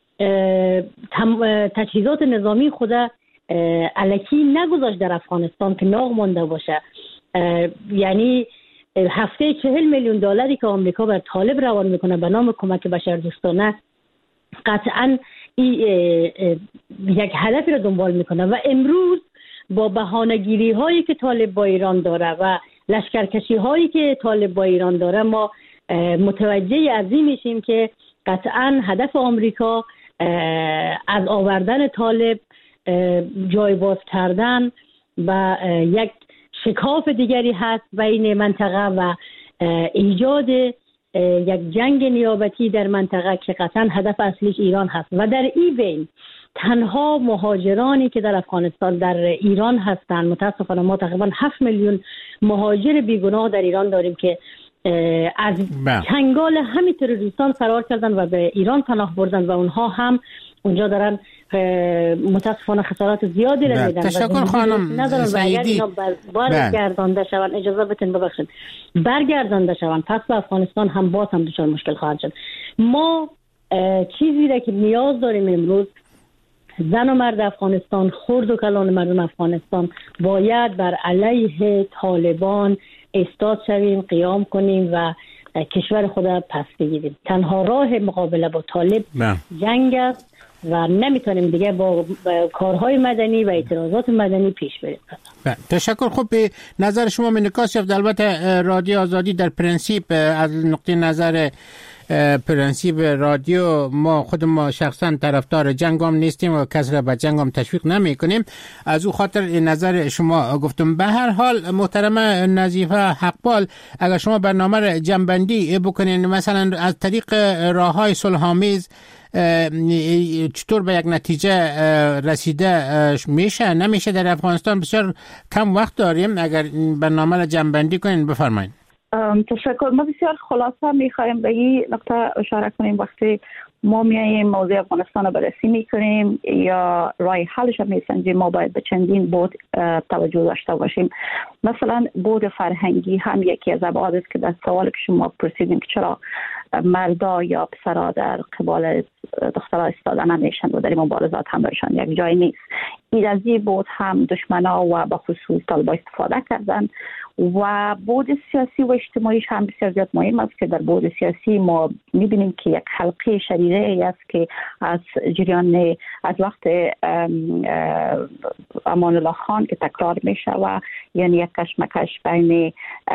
تجهیزات نظامی خود الکی نگذاشت در افغانستان که ناق مانده باشه. یعنی هفته چهل میلیون دلاری که آمریکا بر طالب روان میکنه به نام کمک بشردوستانه قطعا یک هدفی رو دنبال میکنه و امروز با بهانه‌گیری هایی که طالب با ایران داره و لشکرکشی هایی که طالب با ایران داره ما متوجه از این میشیم که قطعا هدف آمریکا از آوردن طالب جای باز کردن و یک شکاف دیگری هست بین منطقه و ایجاد یک جنگ نیابتی در منطقه که قطعا هدف اصلیش ایران هست و در این بین تنها مهاجرانی که در افغانستان در ایران هستند متاسفانه ما تقریبا هفت میلیون مهاجر بیگناه در ایران داریم که از چنگال همین تروریستان فرار کردن و به ایران پناه بردن و اونها هم اونجا دارن متاسفانه خسارات زیادی را میدن. تشکر خانم سعیدی. برگردانده شوند اجازه بتین ببخشید برگردانده شوند پس به افغانستان هم باز هم دچار مشکل خواهد شد. ما چیزی را که نیاز داریم امروز زن و مرد افغانستان خرد و کلان مردم افغانستان باید بر علیه طالبان ایستاد شویم، قیام کنیم و کشور خود پس بگیریم. تنها راه مقابله با طالب نه. جنگ است و نمیتونیم دیگه با, با کارهای مدنی و اعتراضات مدنی پیش بریم. تشکر. خوب به نظر شما منعکس شد. البته رادیو آزادی در پرنسیپ از نقطه نظر پرنسیپ رادیو ما خود ما شخصا طرفدار جنگ هم نیستیم و کسی را به جنگ هم تشویق نمی کنیم. از او خاطر نظر شما گفتم. به هر حال محترم نظیفه حقپال اگر شما برنامه را جنبندی بکنین مثلا از طریق راههای صلح‌آمیز چطور به یک نتیجه رسیده میشه نمیشه در افغانستان؟ بسیار کم وقت داریم، اگر برنامه را جنبندی کنین بفرمایید. تشکر. ما بسیار خلاصه میخوایم به این نقطه اشاره کنیم. وقتی ما میاییم موضوع افغانستان رو بررسی میکنیم یا راه حلش رو میسنجیم، ما باید به چندین بود توجه داشته باشیم. مثلا بود فرهنگی هم یکی از ابعاد است که در سوال که شما پرسیدیم که چرا مردا یا پسرا در قبال دخترها استفاده نمیشن و در این مبارزات هم برشان یک جای نیست. این از این بود هم دشمنا و به خصوص طالبا استفاده کردن و بود سیاسی و اجتماعیش هم بسیار زیاد مهم است که در بود سیاسی ما میبینیم که یک حلقه شریره است که از جریان از وقت امان الله خان که تکرار میشه و یعنی یک کشمکش بین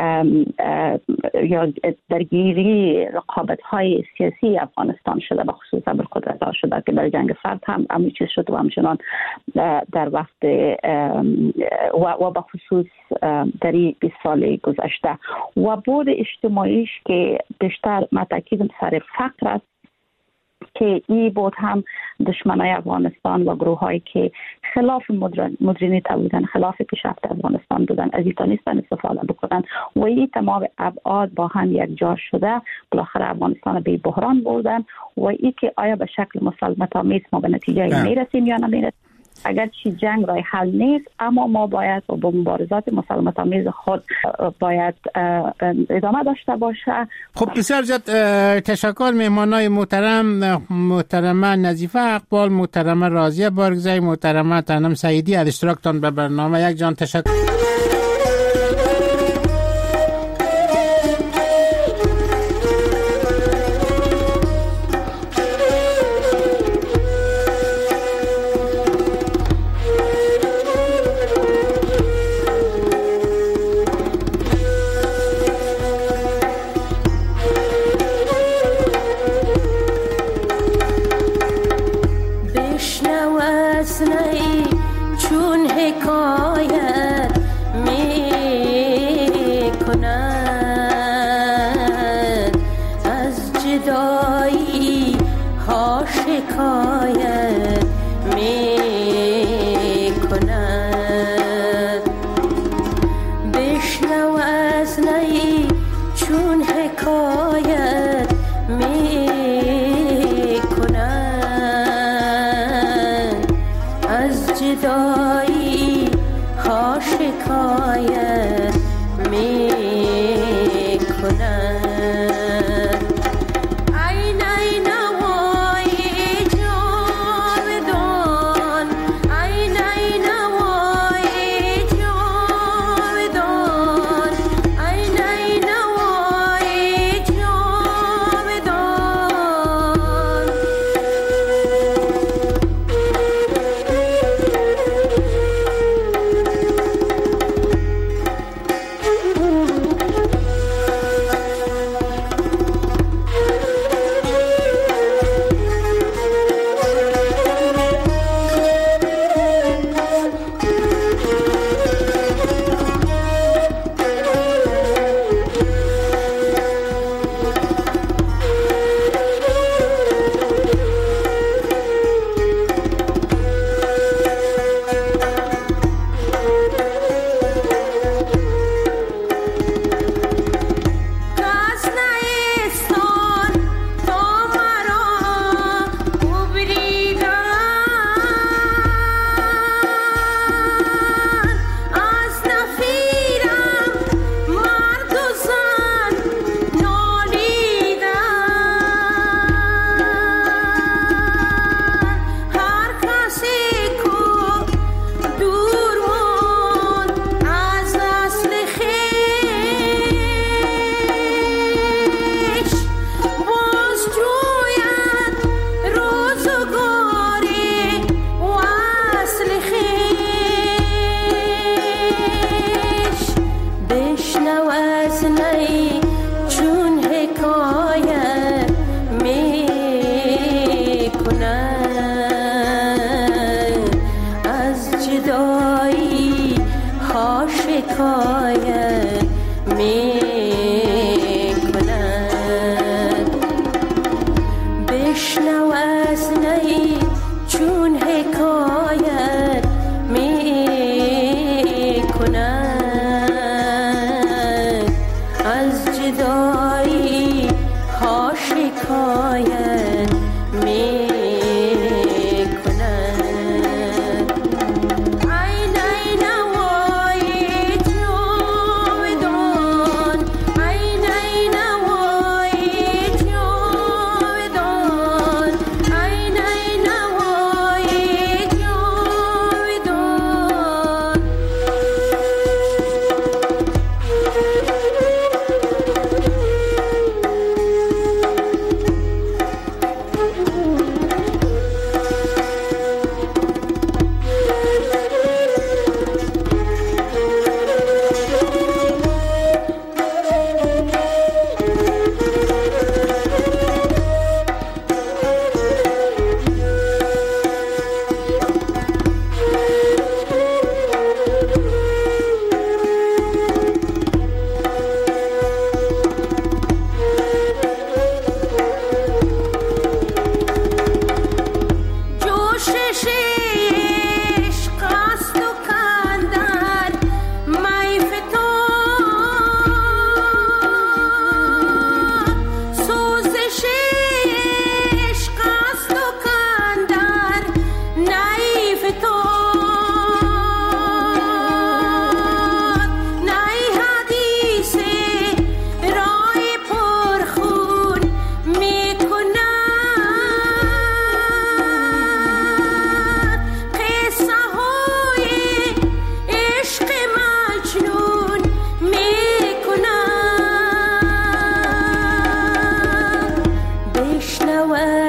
یا درگیری رقابت های سیاسی افغانستان شده، به خصوص ابرقدرت ها شده که در جنگ سرد هم همین چیز شد و همچنان در وقت و, و به خصوص در بیست سال گذشته و بود اجتماعیش که بیشتر متأکیدم سر فقر است که این بود هم دشمنای افغانستان و گروه هایی که خلاف مدرنیته بودن، خلاف پیشرفت افغانستان بودن، از این نیستن استفاده بکنن و این تمام ابعاد با هم یک جا شده بالاخره افغانستان به بحران بردن و این که آیا به شکل مسالمت آمیز ما به نتیجه میرسیم یا نمیرسیم. اگر چی جنگ رای حل نیست، اما ما باید با مبارزات مسالمت آمیز خود باید ادامه داشته باشه. خب بسیار زیاد تشکر مهمانای محترم، محترمه نظیفه اقبال، محترمه راضیه بارگزایی، محترمه تنم سعیدی از اشتراکتان به برنامه. یک جان تشکر.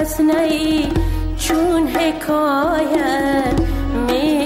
کس نی چون حکایت می